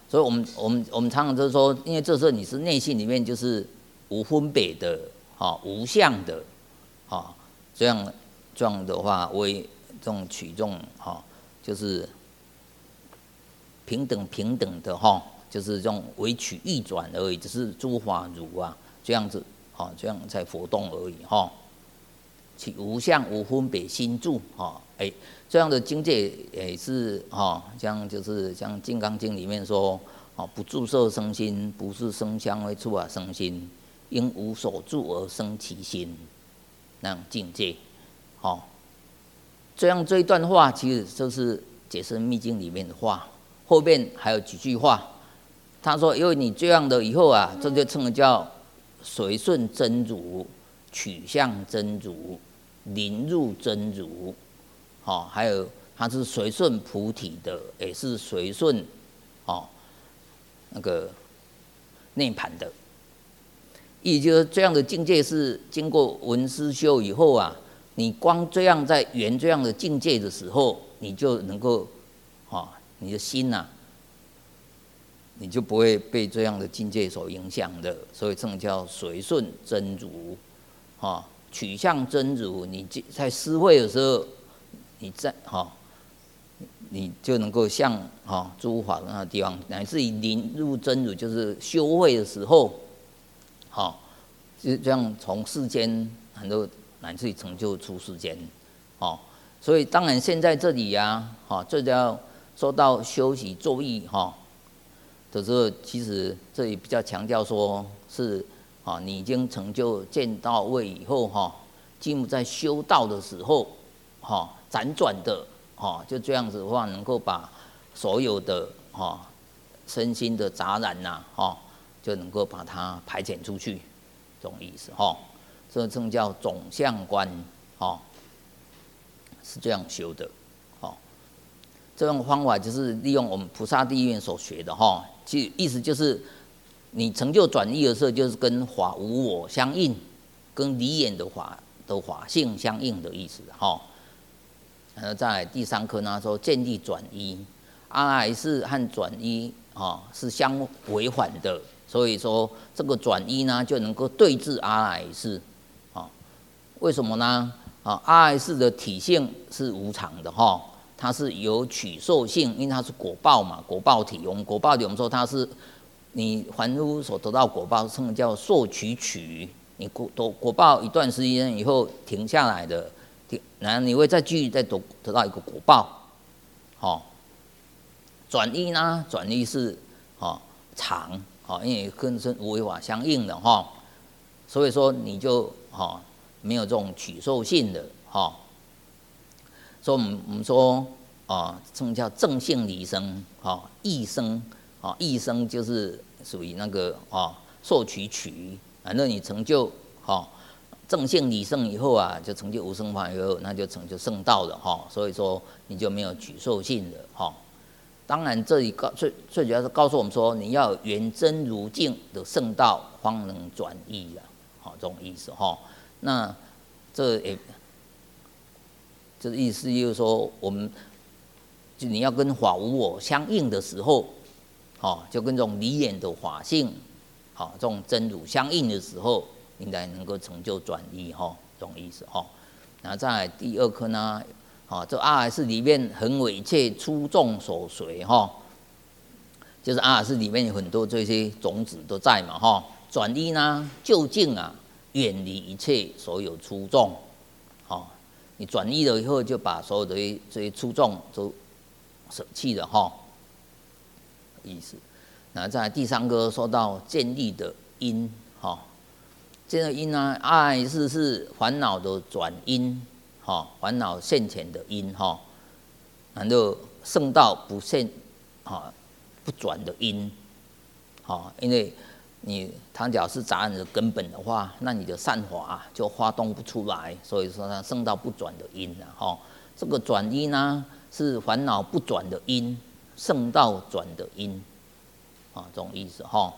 所以我们我们我们常常就是说，因为这时候你是内心里面就是无分别的，哈，无相的，哈，这样这样的话为这种取这种哈，就是平等平等的哈，就是这种为取义转而已，只是诸法如啊这样子，哈，这样才活动而已哈。其无相无分别心住，哈，哎，这样的境界也是哈，像就是像《金刚经》里面说，哦，不住色生心，不是声香味触法生心，因无所住而生其心，那种境界，哦，这样这一段话其实就是《解深密经》里面的话，后面还有几句话，他说，因为你这样的以后啊，这就称为叫随顺真如，取向真如，临入真如，好，还有它是随顺菩提的，也是随顺，哦，那个涅槃的。也就是这样的境界是经过闻思修以后啊，你光这样在圆这样的境界的时候，你就能够，哦，你的心呐、啊，你就不会被这样的境界所影响的，所以称叫随顺真如，哦，取向真如。你在思慧的时候，你在哈，你就能够像哈诸法那个地方，乃至于临入真如，就是修慧的时候，好，就这样从世间很多乃至于成就出世间，哦，所以当然现在这里呀，哈，这就要说到修习作意哈的时候，其实这里比较强调说是啊，你已经成就见到位以后哈，进入在修道的时候，哈，辗转的。哦，就这样子的话，能够把所有的哦身心的杂染呐、啊，哦，就能够把它排遣出去，这种意思哈、哦。这称叫总相观，哦，是这样修的，哦。这种方法就是利用我们菩萨地院所学的哈、哦，其实意思就是你成就转依的时候，就是跟法无我相应，跟离眼的法的法性相应的意思哈。哦，然后在第三课呢说见地转依，阿赖是和转依啊是相违反的，所以说这个转依呢就能够对治阿赖是啊，为什么呢？啊，阿赖是的体性是无常的哈，它是有取受性，因为它是果报嘛，果报体。我们果报体我们说它是你凡夫所得到果报，称叫受取取，你果果报一段时间以后停下来的。然后你会再继续再得得到一个果报，哦，转依呢？转依是哦常，哦，因为跟生无为法相应的哈、哦，所以说你就哦没有这种取受性的哈、哦，所以我们我们说啊，称、哦、叫正性离生，哦，异生，哦，异生就是属于那个哦受取取，反正你成就哦。正性理圣以后啊，就成就无生法以后，那就成就圣道了哈。所以说你就没有举受性的哈。当然这里告最最主要是告诉我们说，你要圆真如境的圣道，方能转依啊，好这种意思哈。那这也这意思就是说，我们就你要跟法无我相应的时候，好就跟这种离眼的法性，好这种真如相应的时候。应该能够成就转依哈，这种意思哈。然后再来第二课呢，啊，这阿赖是里面很为一切出众所随哈，就是阿赖是里面有很多这些种子都在嘛哈。转依呢，究竟啊远离一切所有出众，好，你转依了以后，就把所有的这些出众都舍弃了哈，意思。然后再来第三个说到建立的因哈。这个因呢，阿赖是是烦恼的转因，哈，烦恼现前的因哈，然后圣道不现，哈，不转的因，哈，因为你倘假是杂染的根本的话，那你的善法就发动不出来，所以说它圣道不转的因啊，哈，这个转因呢是烦恼不转的因，圣道转的因，啊，这种意思哈。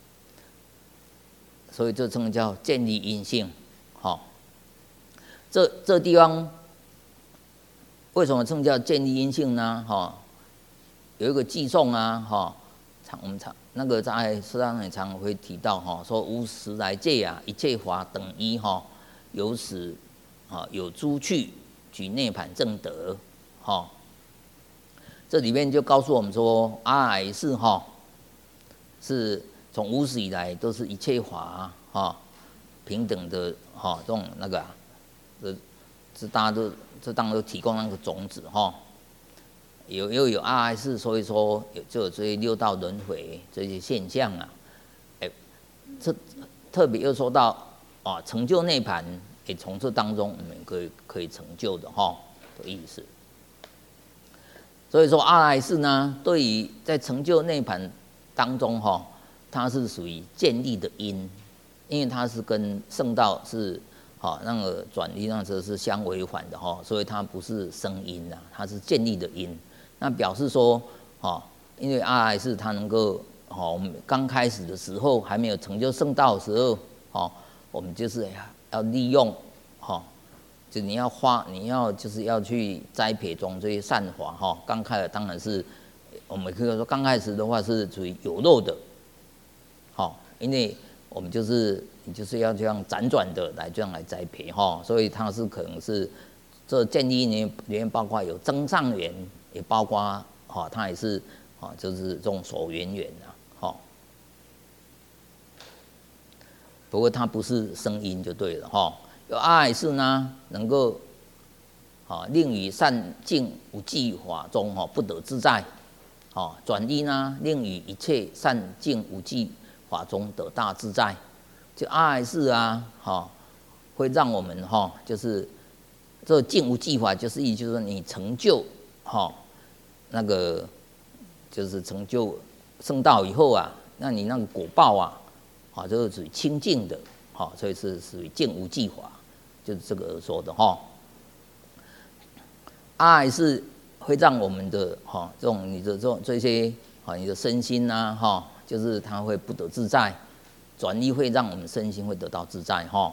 所以这称叫建立因性，好、哦，这这地方为什么称叫建立因性呢？哈、哦，有一个寄颂啊，哈、哦， 常我们常那个在书上也常会提到哈，说无始来界啊，一切法等一哈，有始啊有诸趣，举涅槃正德哈。这里面就告诉我们说，阿赖是哈，是从无始以来都是一切法哈平等的哈这种那个啊，这这大家都这当然都提供那个种子哈。有又有阿赖是，所以说有就有这些六道轮回这些现象啊，哎，这特别又说到啊，成就涅槃，也从这当中我们可以可以成就的哈的意思。所以说阿赖是呢，对于在成就涅槃当中哈，它是属于建立的因，因为它是跟圣道是哈那个转离那时候是相违反的哈，所以它不是生因呐，它是建立的因。那表示说，哈，因为阿赖是它能够，哈，我们刚开始的时候还没有成就圣道的时候，哈，我们就是要利用，哈。就你要花，你要就是要去栽培种这些善法哈。刚开始当然是，我们可以说刚开始的话是属于有漏的，好，因为我们就是你就是要这样辗转的来这样来栽培哈，所以它是可能是这建立里面包括有增上缘，也包括哈，它也是啊，就是这种所缘缘啊，哈。不过它不是声音就对了哈。有阿赖是呢，能够啊令于善境无记法中哈不得自在，啊转依呢令于一切善境无记法中得大自在。就阿赖是啊，哈会让我们哈就是这境无记法，就是意就是说你成就哈那个就是成就圣道以后啊，那你那个果报啊，啊就是属于清净的，好，所以是属于境无记法。就是这个说的哈，阿赖是会让我们的哈这种你的这种这些啊你的身心呐哈，就是它会不得自在，转依会让我们身心会得到自在哈。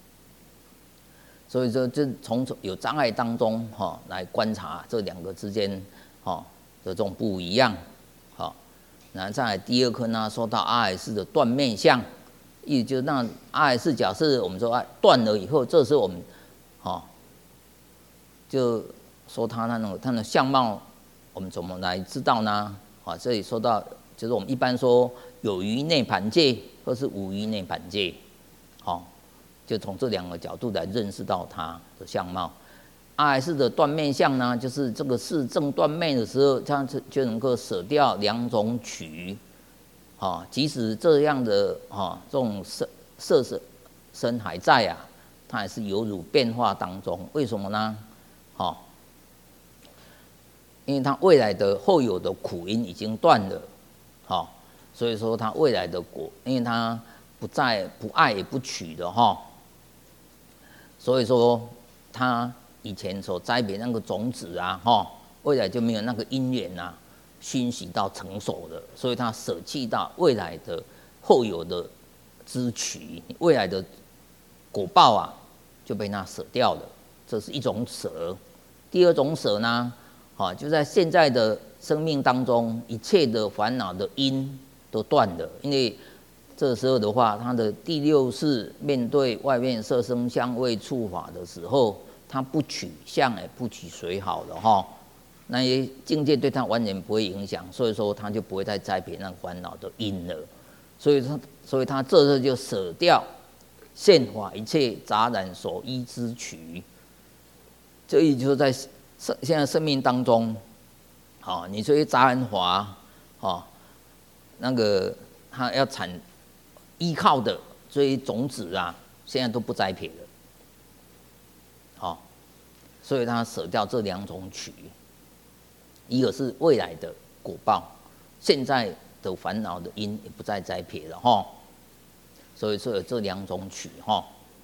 所以说，就从有障碍当中哈来观察这两个之间哈的这种不一样，好，然后再来第二课呢，说到阿赖是的断灭相。意思就是让阿赖是假设我们说啊断了以后，这时候我们，哦，就说他那种他的相貌，我们怎么来知道呢？啊，这里说到就是我们一般说有余涅槃界或是无余涅槃界，好，就从这两个角度来认识到他的相貌。阿赖是的断灭相呢，就是这个是正断灭的时候，这样子就能够舍掉两种取。啊，即使这样的哈，这种色色色身还在啊，它还是犹如变化当中。为什么呢？好，因为它未来的后有的苦因已经断了，好，所以说它未来的果，因为它不再不爱也不取的哈，所以说它以前所栽培那个种子啊，哈，未来就没有那个因缘啊。熏习到成熟的，所以他舍弃到未来的后有的支取，未来的果报啊就被他舍掉了，这是一种舍。第二种舍呢，啊，就在现在的生命当中，一切的烦恼的因都断了，因为这时候的话，他的第六识面对外面色声香味触法的时候，他不取相也不取随好了哈。那些境界对他完全不会影响，所以说他就不会再栽培那个烦恼的因了。所以他，所以他这时候就舍掉现法一切杂染所依之取。这也就是在现在生命当中，好，你这些杂染法，好，那个他要产依靠的这些种子啊，现在都不栽培了，好，所以他舍掉这两种取。一个是未来的果报，现在的烦恼的因也不再栽培了哈，所以说有这两种取哈。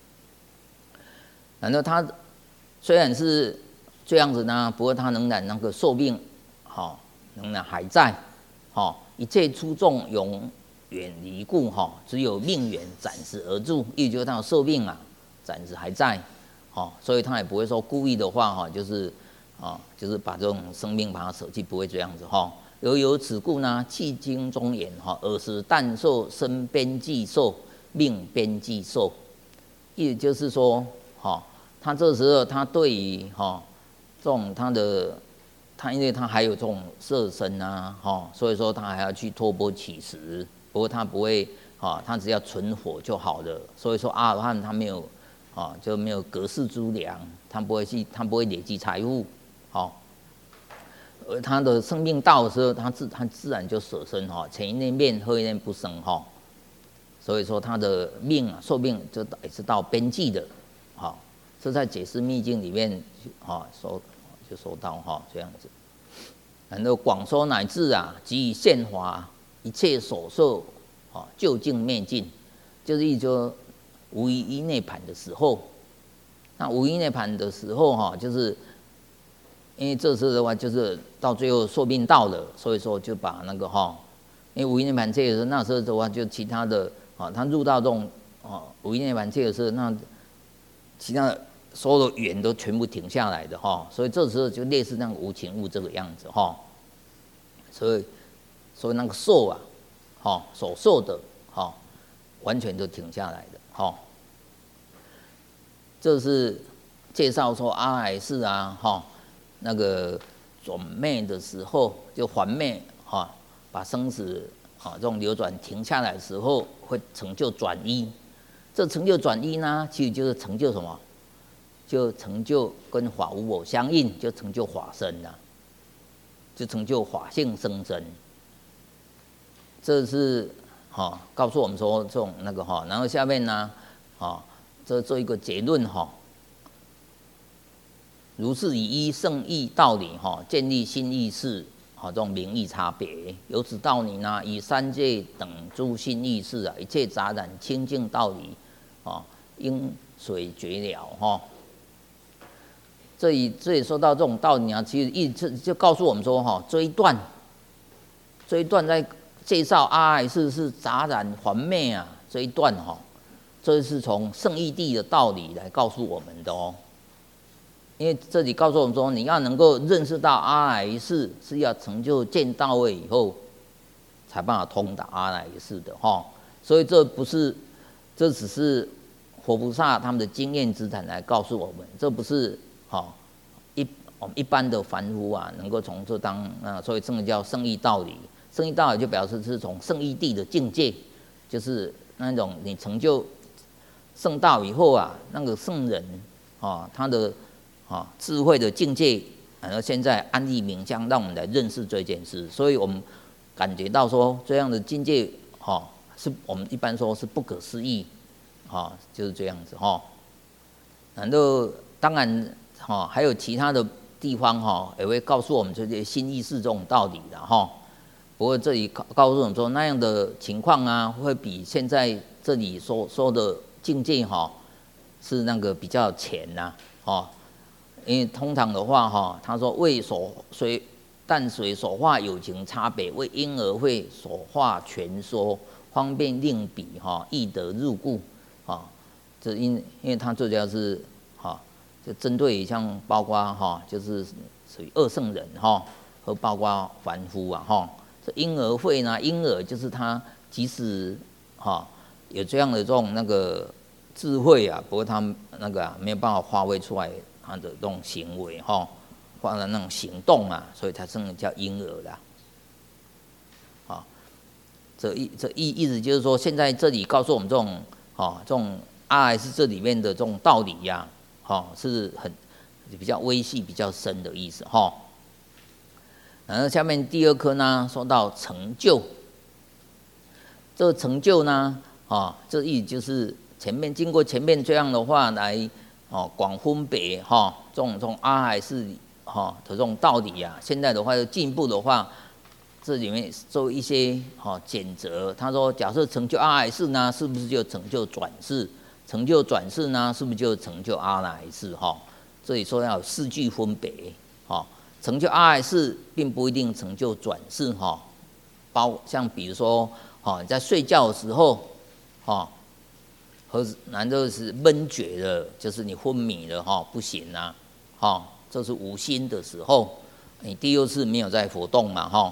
然后他虽然是这样子呢，不过他仍然那个寿命，哈，仍然还在，哈，一切出众永远离故哈，只有命缘暂时而住，意思就是他的寿命啊，暂时还在，哈，所以他也不会说故意的话哈，就是。啊，就是把这种生命把它舍弃，不会这样子哈。 犹有此故呢，气经中言哈，尔时诞寿生边际寿，命边际寿。意思就是说，哈，他这时候他对于哈这种他的他，因为他还有这种色身啊，哈，所以说他还要去托钵乞食。不过他不会哈，他只要存活就好了。所以说阿罗汉他没有啊，就没有隔世诸粮，他不会去，他不会累积财富，好。而他的生命到的时候，他自他自然就舍身哈，前一念灭，后一念不生哈。所以说他的命啊，寿命就也是到边际的，好，这在解释密经里面啊说就说到哈这样子。然后广说乃至啊，即以现华一切所受啊，究竟灭尽，就是一说无余一涅盘的时候，那无余涅盘的时候哈，就是因为这次的话就是到最后寿命到了，所以说就把那个哈，因为无余涅盘这个时候那时候的话就其他的。啊，他入到这种啊无余涅盘界的时候，那其他的所有的缘都全部停下来的哈，所以这时候就类似那个无情物这个样子哈，所以所以那个受啊，哈所受的哈，完全都停下来的哈。这是介绍说阿赖世啊哈，那个转灭的时候就还灭哈，把生死。啊，这种流转停下来的时候，会成就转依。这成就转依呢，其实就是成就什么？就成就跟法无我相应，就成就法身了，就成就法性生身。这是哈、哦，告诉我们说这种那个哈、哦，然后下面呢，啊、哦，这做一个结论哈、哦。如是以一圣义道理哈、哦，建立新意识。好，这种名义差别，由此道理呢，以三界等诸新意识啊，一切杂染清净道理，啊，因随绝了哈。这里这里说到这种道理啊，其实一直就告诉我们说哈，这一段，这一段在介绍阿赖世是杂染还灭啊，这一段哈，这是从圣义谛的道理来告诉我们的哦。因为这里告诉我们说，你要能够认识到阿赖世是要成就见到位以后，才办法通达阿赖世的哈。所以这不是，这只是佛菩萨他们的经验之谈来告诉我们，这不是哈一我们一般的凡夫啊能够从这当啊，所以这个叫圣义道理。圣义道理就表示是从圣义谛的境界，就是那种你成就圣道以后啊，那个圣人啊他的。啊，智慧的境界，然后现在安立名相，让我们来认识这件事，所以我们感觉到说这样的境界，哈、哦，是我们一般说是不可思议，哈、哦，就是这样子哈、哦。然后当然，哈、哦，还有其他的地方哈、哦，也会告诉我们这些新意识这种道理的哈、哦。不过这里告告诉我们说，那样的情况啊，会比现在这里说说的境界哈、哦，是那个比较浅呐、啊，哦。因为通常的话，哈，他说为所随淡水所化有情差别，为因而会所化全说，方便令彼哈易得入故，啊，这因因为他最主要是哈，就针对像包括哈，就是属于二圣人哈，和包括凡夫啊哈，这因而会呢，因而就是他即使哈有这样的这种那个智慧啊，不过他那个、啊、没有办法发挥出来。他的这种行为哈，或者那种行动啊，所以才称为叫婴儿啦。啊，这意这意意思就是说，现在这里告诉我们这种啊，这种阿赖是这里面的这种道理呀、啊，哈，是很比较微细、比较深的意思哈。然后下面第二课呢，说到成就，这个成就呢，啊，这意思就是前面经过前面这样的话来。哦，广分别哈、哦，这种这种阿赖世哈的这种道理啊，现在的话进一步的话，这里面做一些哈、哦、简则。他说，假设成就阿赖世呢，是不是就成就转世？成就转世呢，是不是就成就阿赖世？哈、哦，这里说要有四句分别。哈、哦，成就阿赖世并不一定成就转世哈、哦，包像比如说，哈、哦，你在睡觉的时候，哈、哦。和难道是闷厥了，就是你昏迷了哈，不行啊，哈，这是无心的时候，你第六次没有在活动嘛哈，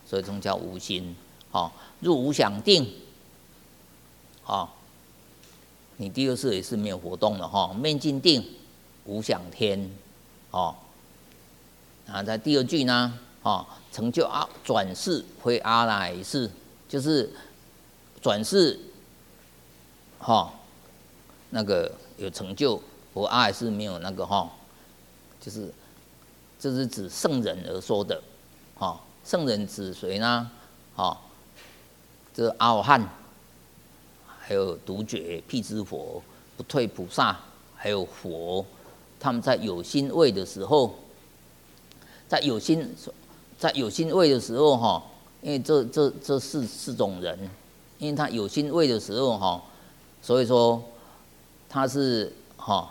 所以这种叫无心。哦，入无想定，哦，你第二世也是没有活动的哈、哦，面尽定，无想天，哦，啊，在第二句呢，哦，成就啊转世回阿来世，就是转世，哈、哦，那个有成就，我阿来世没有那个哈、哦，就是这是指圣人而说的，哦，圣人指谁呢？哦，这阿罗汉，还有独觉、辟支佛、不退菩萨，还有佛，他们在有心位的时候，在有心在有心位的时候哈，因为这这这四四种人，因为他有心位的时候哈，所以说他是哈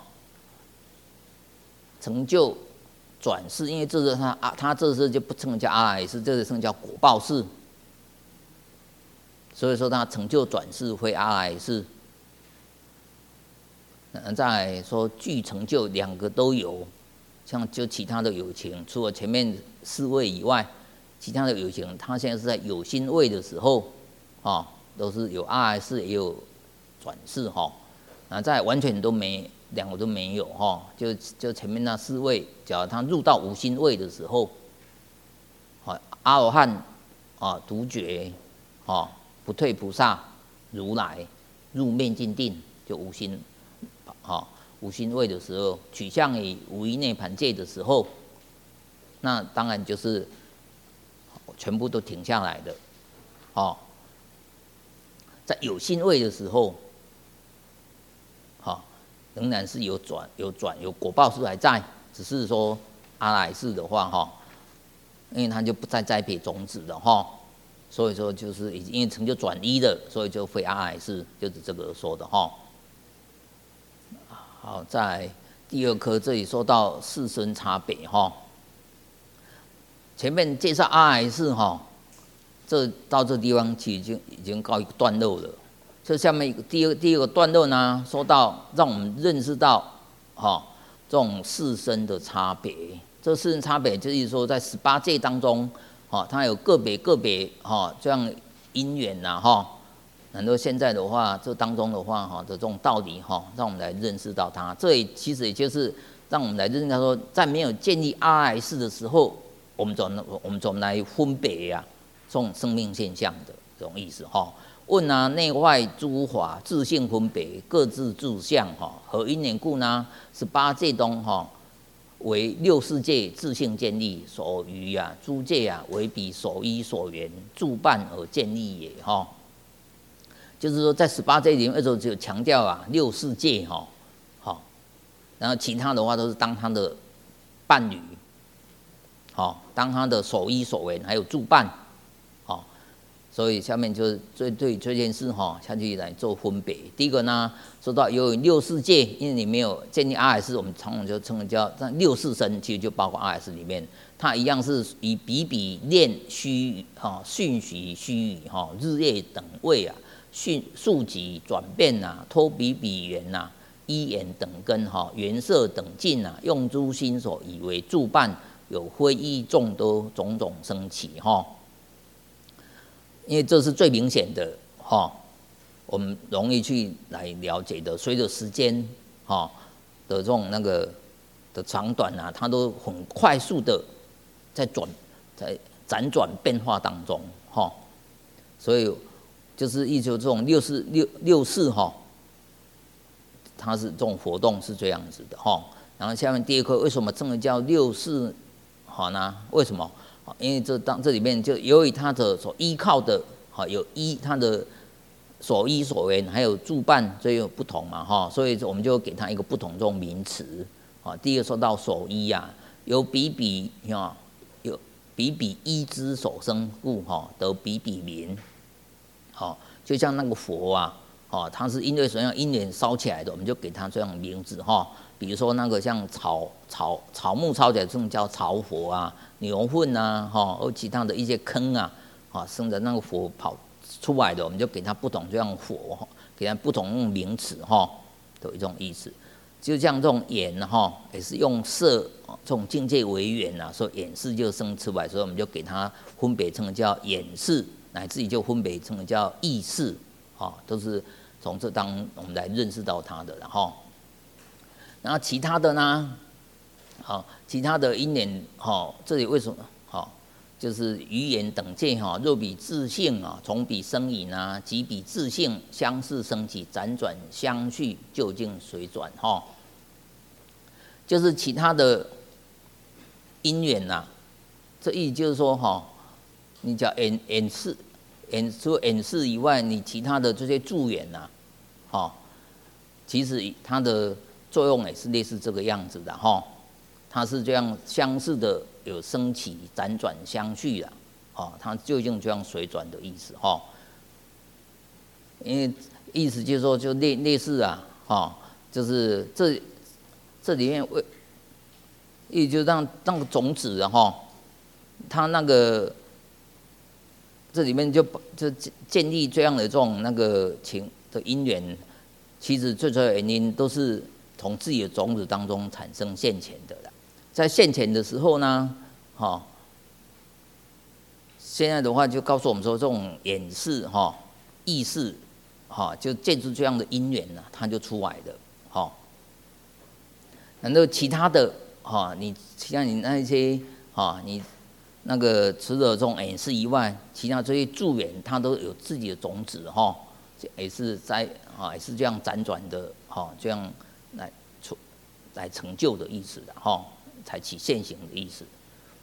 成就转世，因为这是他啊，他这是就不称叫阿来世，这是称叫果报世。所以说他成就转世回阿来世。再来说具成就两个都有，像就其他的有情，除了前面四位以外，其他的有情，他现在是在有心位的时候，哦，都是有阿来世也有转世哈，啊，再完全都没两个都没有哈，就就前面那四位，假如他入到无心位的时候，啊，阿罗汉啊，独觉，啊。不退菩萨、如来入面尽定，就无心，啊、哦，无心位的时候，取向于无一涅盘界的时候，那当然就是全部都停下来的，哦，在有心位的时候，好、哦，仍然是有转、有转、有果报是还在，只是说阿来世的话，哈、哦，因为他就不再栽培种子了，哈、哦。所以说就是因为成就转依的，所以就非阿来世，就是这个说的哈。好，在第二科这里说到世身差别哈。前面介绍阿来世哈，这到这地方其实已经已经告一个段落了。这下面第二第二个段落呢，说到让我们认识到哈这种世身的差别。这世身差别就是说在十八界当中。哦，它有个别个别哈、哦，这样因缘呐哈。很多现在的话，这当中的话哈的这种道理哈，让我们来认识到它。这也其实也就是让我们来认识到说，在没有建立阿来世的时候，我们怎么我们怎么来分别呀、啊、这种生命现象的这种意思哈。问啊，内外诸法自性分别，各自自相哈，何因缘故呢？十八界中哈。为六世界自性建立所余啊，诸界啊为彼所依所缘助伴而建立也哈、哦。就是说，在十八界里面，那时候只有强调啊六世界哈，好、哦，然后其他的话都是当他的伴侣，好、哦，当他的所依所缘，还有助伴，好、哦，所以下面就是对对这件事哈、哦、下去来做分别。第一个呢，说到有六世界，因为你没有建立阿来世，我们常常就称为叫六世身，其实就包括阿来世里面，它一样是以比比练虚哈瞬息虚语哈日夜等位啊，迅速级转变呐，托比比缘呐，一眼等根哈，缘色等境呐，用诸心所以为助伴，有非议众多种种生起哈。因为这是最明显的哈。我们容易去来了解的，随着时间哈的这种那个的长短啊，它都很快速的在转在辗转变化当中哈，所以就是意思这种六世六六世哈，它是这种活动是这样子的哈。然后下面第二课为什么这个叫六世好呢？为什么？因为这当这里面就由于它的所依靠的哈有依它的。所依所缘还有助伴，这有不同嘛哈，所以我们就给它一个不同这种名词啊。第一个说到所依啊，有比比哈，有比比依之所生故哈，得比比名。好，就像那个佛啊，哦，它是因为什么样因缘烧起来的，我们就给它这样名字哈。比如说那个像草草草木烧起来，这种叫草火啊，牛粪啊，哈，或其他的一些坑啊，啊，生的那个火跑。出来的，我们就给它不同这样火，给它不同用名词哈，有一种意思。 就像这种眼哈，也是用色这种境界为缘呐，所以眼识就生出来，所以我们就给它分别称叫眼识，乃至于就分别称叫意识，啊，都是从这当我们来认识到它的，然后，然后其他的呢，好，其他的因缘哈，这里为什么好？就是语言等界哈，若比自性啊，从比生隐啊，即比自性相似生起，辗转相续，究竟随转哈。就是其他的因缘呐，这意思就是说哈，你讲眼眼识，眼除了眼识以外，你其他的这些助缘呐，哈，其实它的作用也是类似这个样子的哈，它是这样相似的。有升起、辗转相续啦，哦，它究竟这样随转的意思哈、哦。因为意思就是说，就类类似啊，哦，就是这这里面为，意思就让那个种子啊，哈，它那个这里面就就建立这样的这种那个情的因缘，其实最主要原因都是从自己的种子当中产生现前的啦。在现前的时候呢，哈、哦，现在的话就告诉我们说，这种眼识哈、哦、意识哈、哦，就建出这样的因缘呢，它就出来的，哈、哦。然后其他的哈、哦，你像你那些哈、哦，你那个除了这种眼识以外，其他这些助缘，它都有自己的种子哈、哦，也是在啊、哦，也是这样辗转的哈、哦，这样来出来成就的意思的哈。哦，才起现行的意思。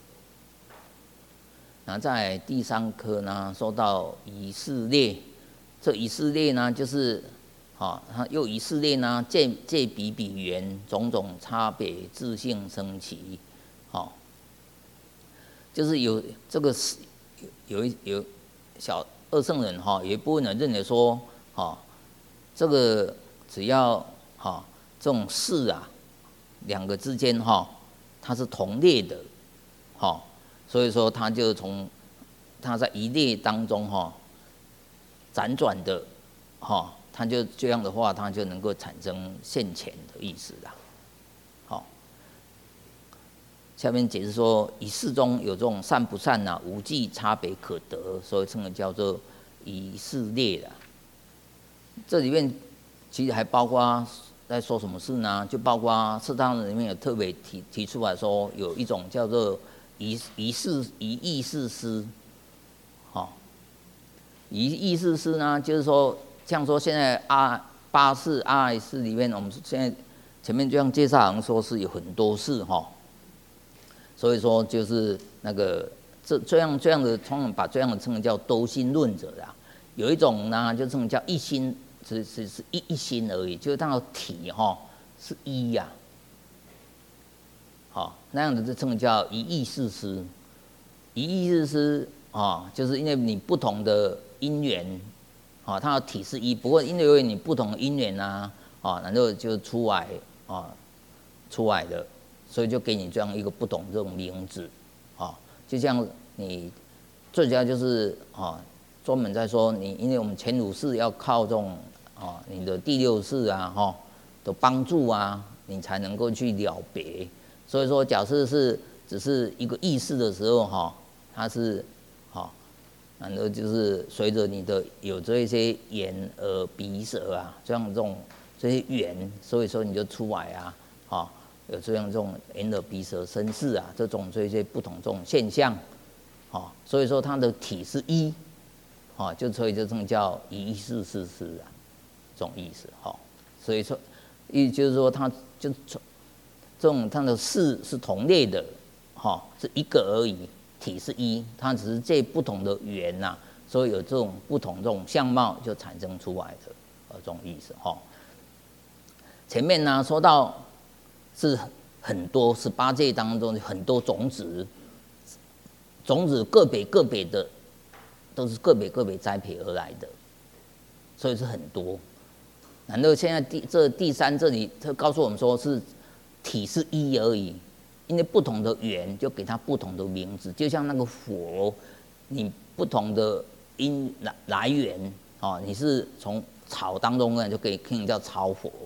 然后在第三科呢，说到以事列，这以事列呢，就是啊，它又以事列呢，借借比比缘，种种差别自性生起，好，就是有这个有有有小二圣人哈，有一部分人认为说，哈，这个只要哈这种事啊，两个之间哈。它是同列的，哈，所以说它就从它在一列当中哈辗转的，哈，它就这样的话，它就能够产生现前的意思啦。好，下面解释说，以事中有这种善不善呐、啊，无记差别可得，所以称为叫做以事列啦。这里面其实还包括。在说什么事呢？就包括释堂里面有特别提提出来说，有一种叫做一一事一意识师，好、哦，一意识师呢，就是说，像说现在阿八事阿赖事里面，我们现在前面这样介绍，好像说是有很多事哈、哦，所以说就是那个这这样这样的，通常把这样的称为叫兜心论者啦。有一种呢，就称叫一心。只是是一一心而已，就是它的体哈、哦、是一呀、啊，好、哦、那样子就称叫一意识师，一意识师啊，就是因为你不同的因缘，啊、哦，它的体是一，不过因为你不同的因缘啊，啊、哦，然后就出来啊出来的，所以就给你这样一个不同这种名字，啊、哦，就像你最主要就是啊。哦专门在说你，因为我们前五世要靠这种啊，你的第六世啊，哈的帮助啊，你才能够去了别。所以说，假设是只是一个意识的时候，哈，它是好，然后就是随着你的有这一些眼、耳、鼻、舌啊，这样这种这些缘，所以说你就出来啊，哈，有这样这种眼、耳、鼻、舌、身、识啊，这种这些不同这种现象，好，所以说它的体是一。啊，就所以就这种叫一事事事啊，这种意思哈。所以说，意就是说，它就这种它的事是同类的，哈，是一个而已，体是一，它只是借不同的缘呐、啊，所以有这种不同这种相貌就产生出来的，呃，这种意思哈。前面呢说到是很多十八界当中很多种子，种子个别个别的。都是个别个别栽培而来的，所以是很多。然后现在第这第三这里，他告诉我们说是体是一而已，因为不同的缘就给它不同的名字，就像那个佛，你不同的因来来源啊、哦，你是从草当中呢就可以可以叫草佛，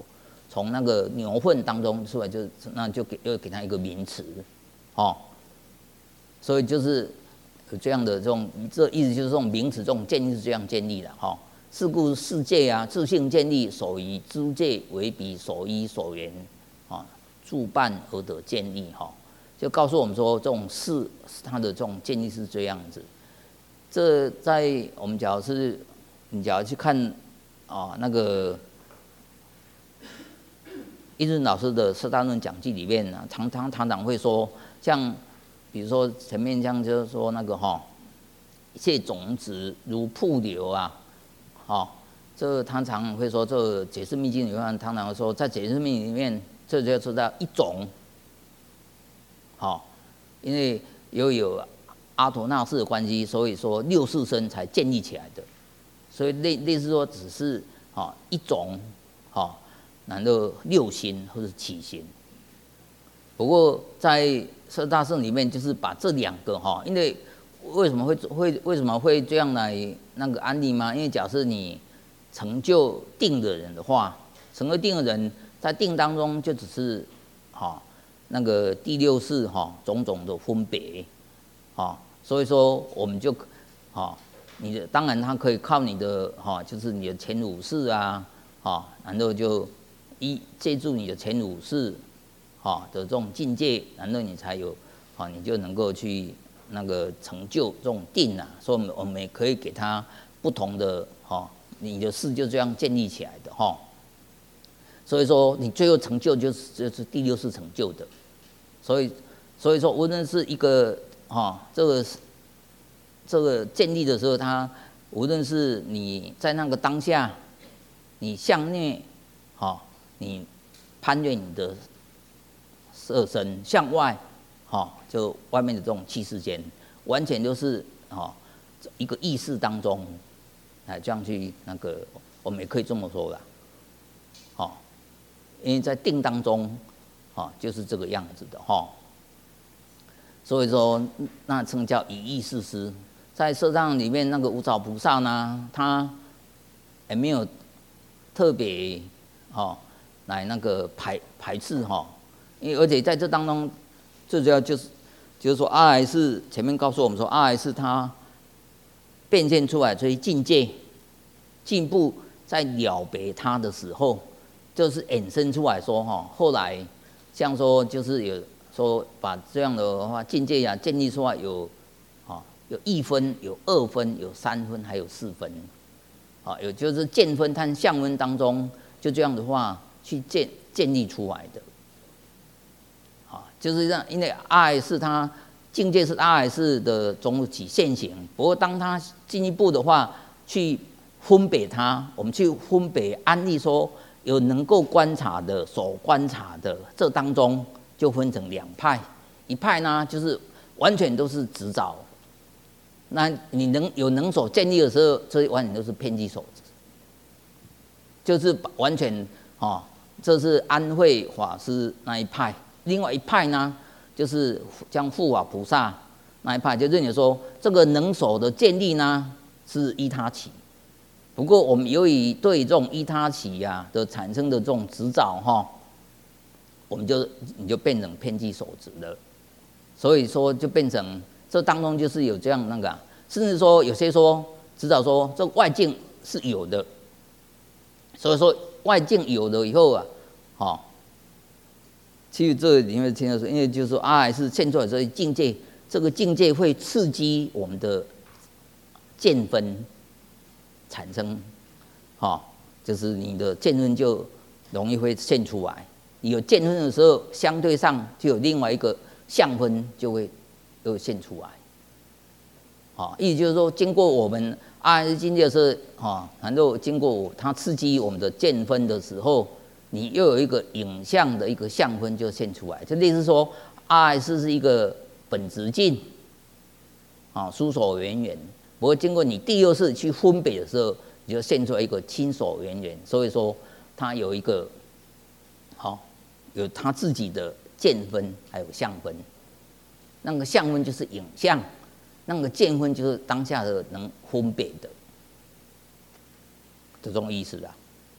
从那个牛粪当中出来就，那就给又给它一个名词，哦，所以就是有这样的这种，这意思就是这种名词，这种建立是这样建立的，哈、哦。是故世界啊，自性建立，所以诸界为彼所依所缘，啊，助伴而得建立，哈、哦，就告诉我们说，这种事它的这种建立是这样子。这在我们假如是，你假如去看啊那个一润老师的《四大论讲记》里面呢、啊，常常常常会说，像比如说前面像就是说那个哈、哦，一切种子如瀑流啊。哦，这他常常会说，这解释密经里面，常常会说，在解释密里面，这就知道一种。好、哦，因为由有阿陀那氏的关系，所以说六世身才建立起来的，所以类类似说，只是哦一种，哦，然后六心或者七心。不过在色大圣里面，就是把这两个哈、哦，因为为什么会会为什么会这样来那个安利吗？因为假设你成就定的人的话，成就定的人在定当中就只是哈、哦、那个第六世哈、哦、种种的分别，哈、哦，所以说我们就哈、哦、你的当然他可以靠你的哈、哦、就是你的前五世啊，哈、哦，然后就一借助你的前五世哈、哦、的这种境界，然后你才有哈、哦、你就能够去。那个成就这种定啊，所以我们也可以给他不同的哈、哦，你的事就这样建立起来的哈、哦。所以说你最后成就就是就是第六世成就的，所以所以说无论是一个哈、哦、这个这个建立的时候，他无论是你在那个当下，你向内哈、哦，你攀越你的色身，向外。哦，就外面的这种气世间，完全都是哦一个意识当中，来这样去那个，我们也可以这么说啦。哦，因为在定当中，哦就是这个样子的哈、哦。所以说，那称叫以意识师。在色藏里面，那个无草菩萨呢，他也没有特别哦来那个排排斥哈、哦，因为而且在这当中。最主要就是，就是说阿赖是前面告诉我们说，阿赖是它变现出来这些境界进步，在了别它的时候，就是衍生出来说哈，后来像说就是有说把这样的话境界啊建立出来有，啊有一分、有二分、有三分，还有四分，啊有就是见分和相分当中，就这样的话去建建立出来的。就是这样，因为阿赖是它境界是阿赖是的总体现行。不过当它进一步的话，去分别它，我们去分别安利说有能够观察的、所观察的，这当中就分成两派。一派呢，就是完全都是执照。那你能有能所建立的时候，这完全都是偏激手指，就是完全哦，这是安慧法师那一派。另外一派呢，就是像护法菩萨那一派，就认为说这个能所的建立呢是依他起。不过我们由于对这种依他起呀、啊、的产生的这种执照哈，我们就你就变成偏激手指了。所以说就变成这当中就是有这样那个、啊，甚至说有些说执照说这外境是有的，所以说外境有了以后啊，哦。其实这里面听到说，因为就是说阿赖是现出来这些境界，这个境界会刺激我们的见分产生，哈、哦，就是你的见分就容易会现出来。你有见分的时候，相对上就有另外一个相分就会又现出来。啊、哦，意思就是说，经过我们阿赖境界是啊，然后经过它刺激我们的见分的时候。你又有一个影像的一个相分就现出来，就类似说阿赖是是一个本质境，啊，疏所缘缘。不过经过你第六世去分别的时候，你就现出来一个亲所缘缘。所以说它有一个好、哦，有它自己的见分，还有相分。那个相分就是影像，那个见分就是当下的能分别的，这种意思啦。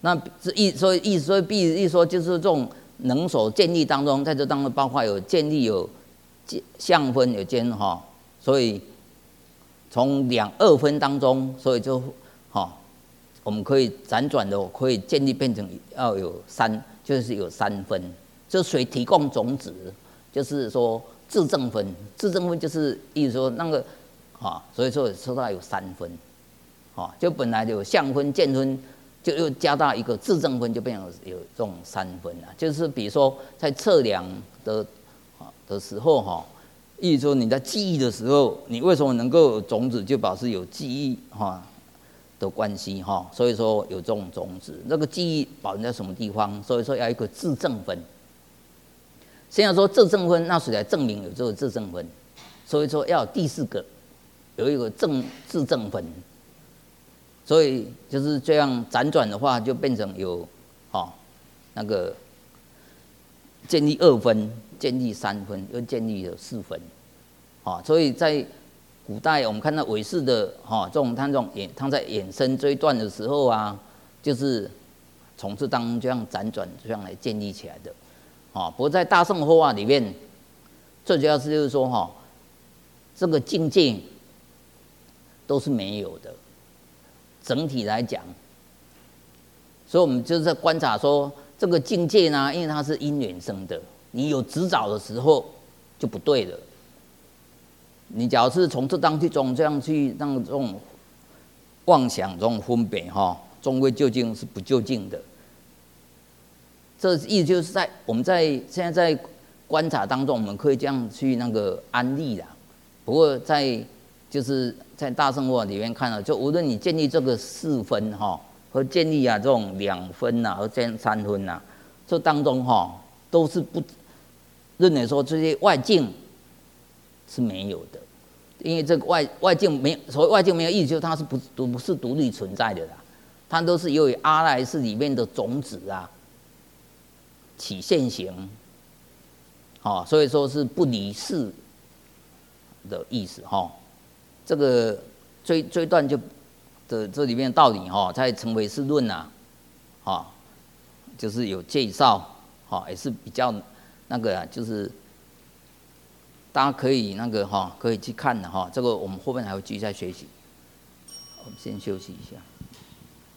那是意所以意所以必意说就是这种能所建立当中，在这当中包括有建立有相分有间哈，所以从两二分当中，所以就哈我们可以辗转的可以建立变成要有三，就是有三分，就谁提供种子，就是说自证分，自证分就是意思说那个啊，所以说说到有三分，啊，就本来有相分、见分。就又加大一个自证分，就变成有这种三分了。就是比如说在测量的的时候哈，意思说你在记忆的时候，你为什么能够有种子，就表示有记忆哈的关系哈。所以说有这种种子，那个记忆保存在什么地方？所以说要一个自证分。现在说自证分，那谁来证明有这个自证分？所以说要有第四个，有一个正自证分。所以就是这样辗转的话，就变成有，哦，那个建立二分，建立三分，又建立了四分，哦，所以在古代我们看到韦氏的哈、哦、这种他这种衍他在衍生这一段的时候啊，就是从这当中这样辗转这样来建立起来的，哦，不过在大乘佛法里面，最主要是就是说哈、哦，这个境界都是没有的。整体来讲，所以我们就是在观察说，这个境界呢，因为它是因缘生的，你有执着的时候就不对了。你假如是从这当中这样去让这种妄想、这种分别哈，终归究竟是不究竟的。这意思就是在我们在现在在观察当中，我们可以这样去那个安立啦。不过在就是在大乘佛法里面看了，就无论你建立这个四分哈，和建立啊这种两分呐、啊，和建三分呐、啊，这当中哈都是不认为说这些外境是没有的，因为这个外外境没有所谓外境没有意思，就是它是不独不是独立存在的啦，它都是由于阿赖耶识里面的种子啊起现行，哦，所以说是不离世的意思哈。这个这这一段就的这里面的道理哈，在成唯识论呐，啊，就是有介绍，哈，也是比较那个啊，就是大家可以那个哈，可以去看的哈。这个我们后面还会继续再学习。我们先休息一下。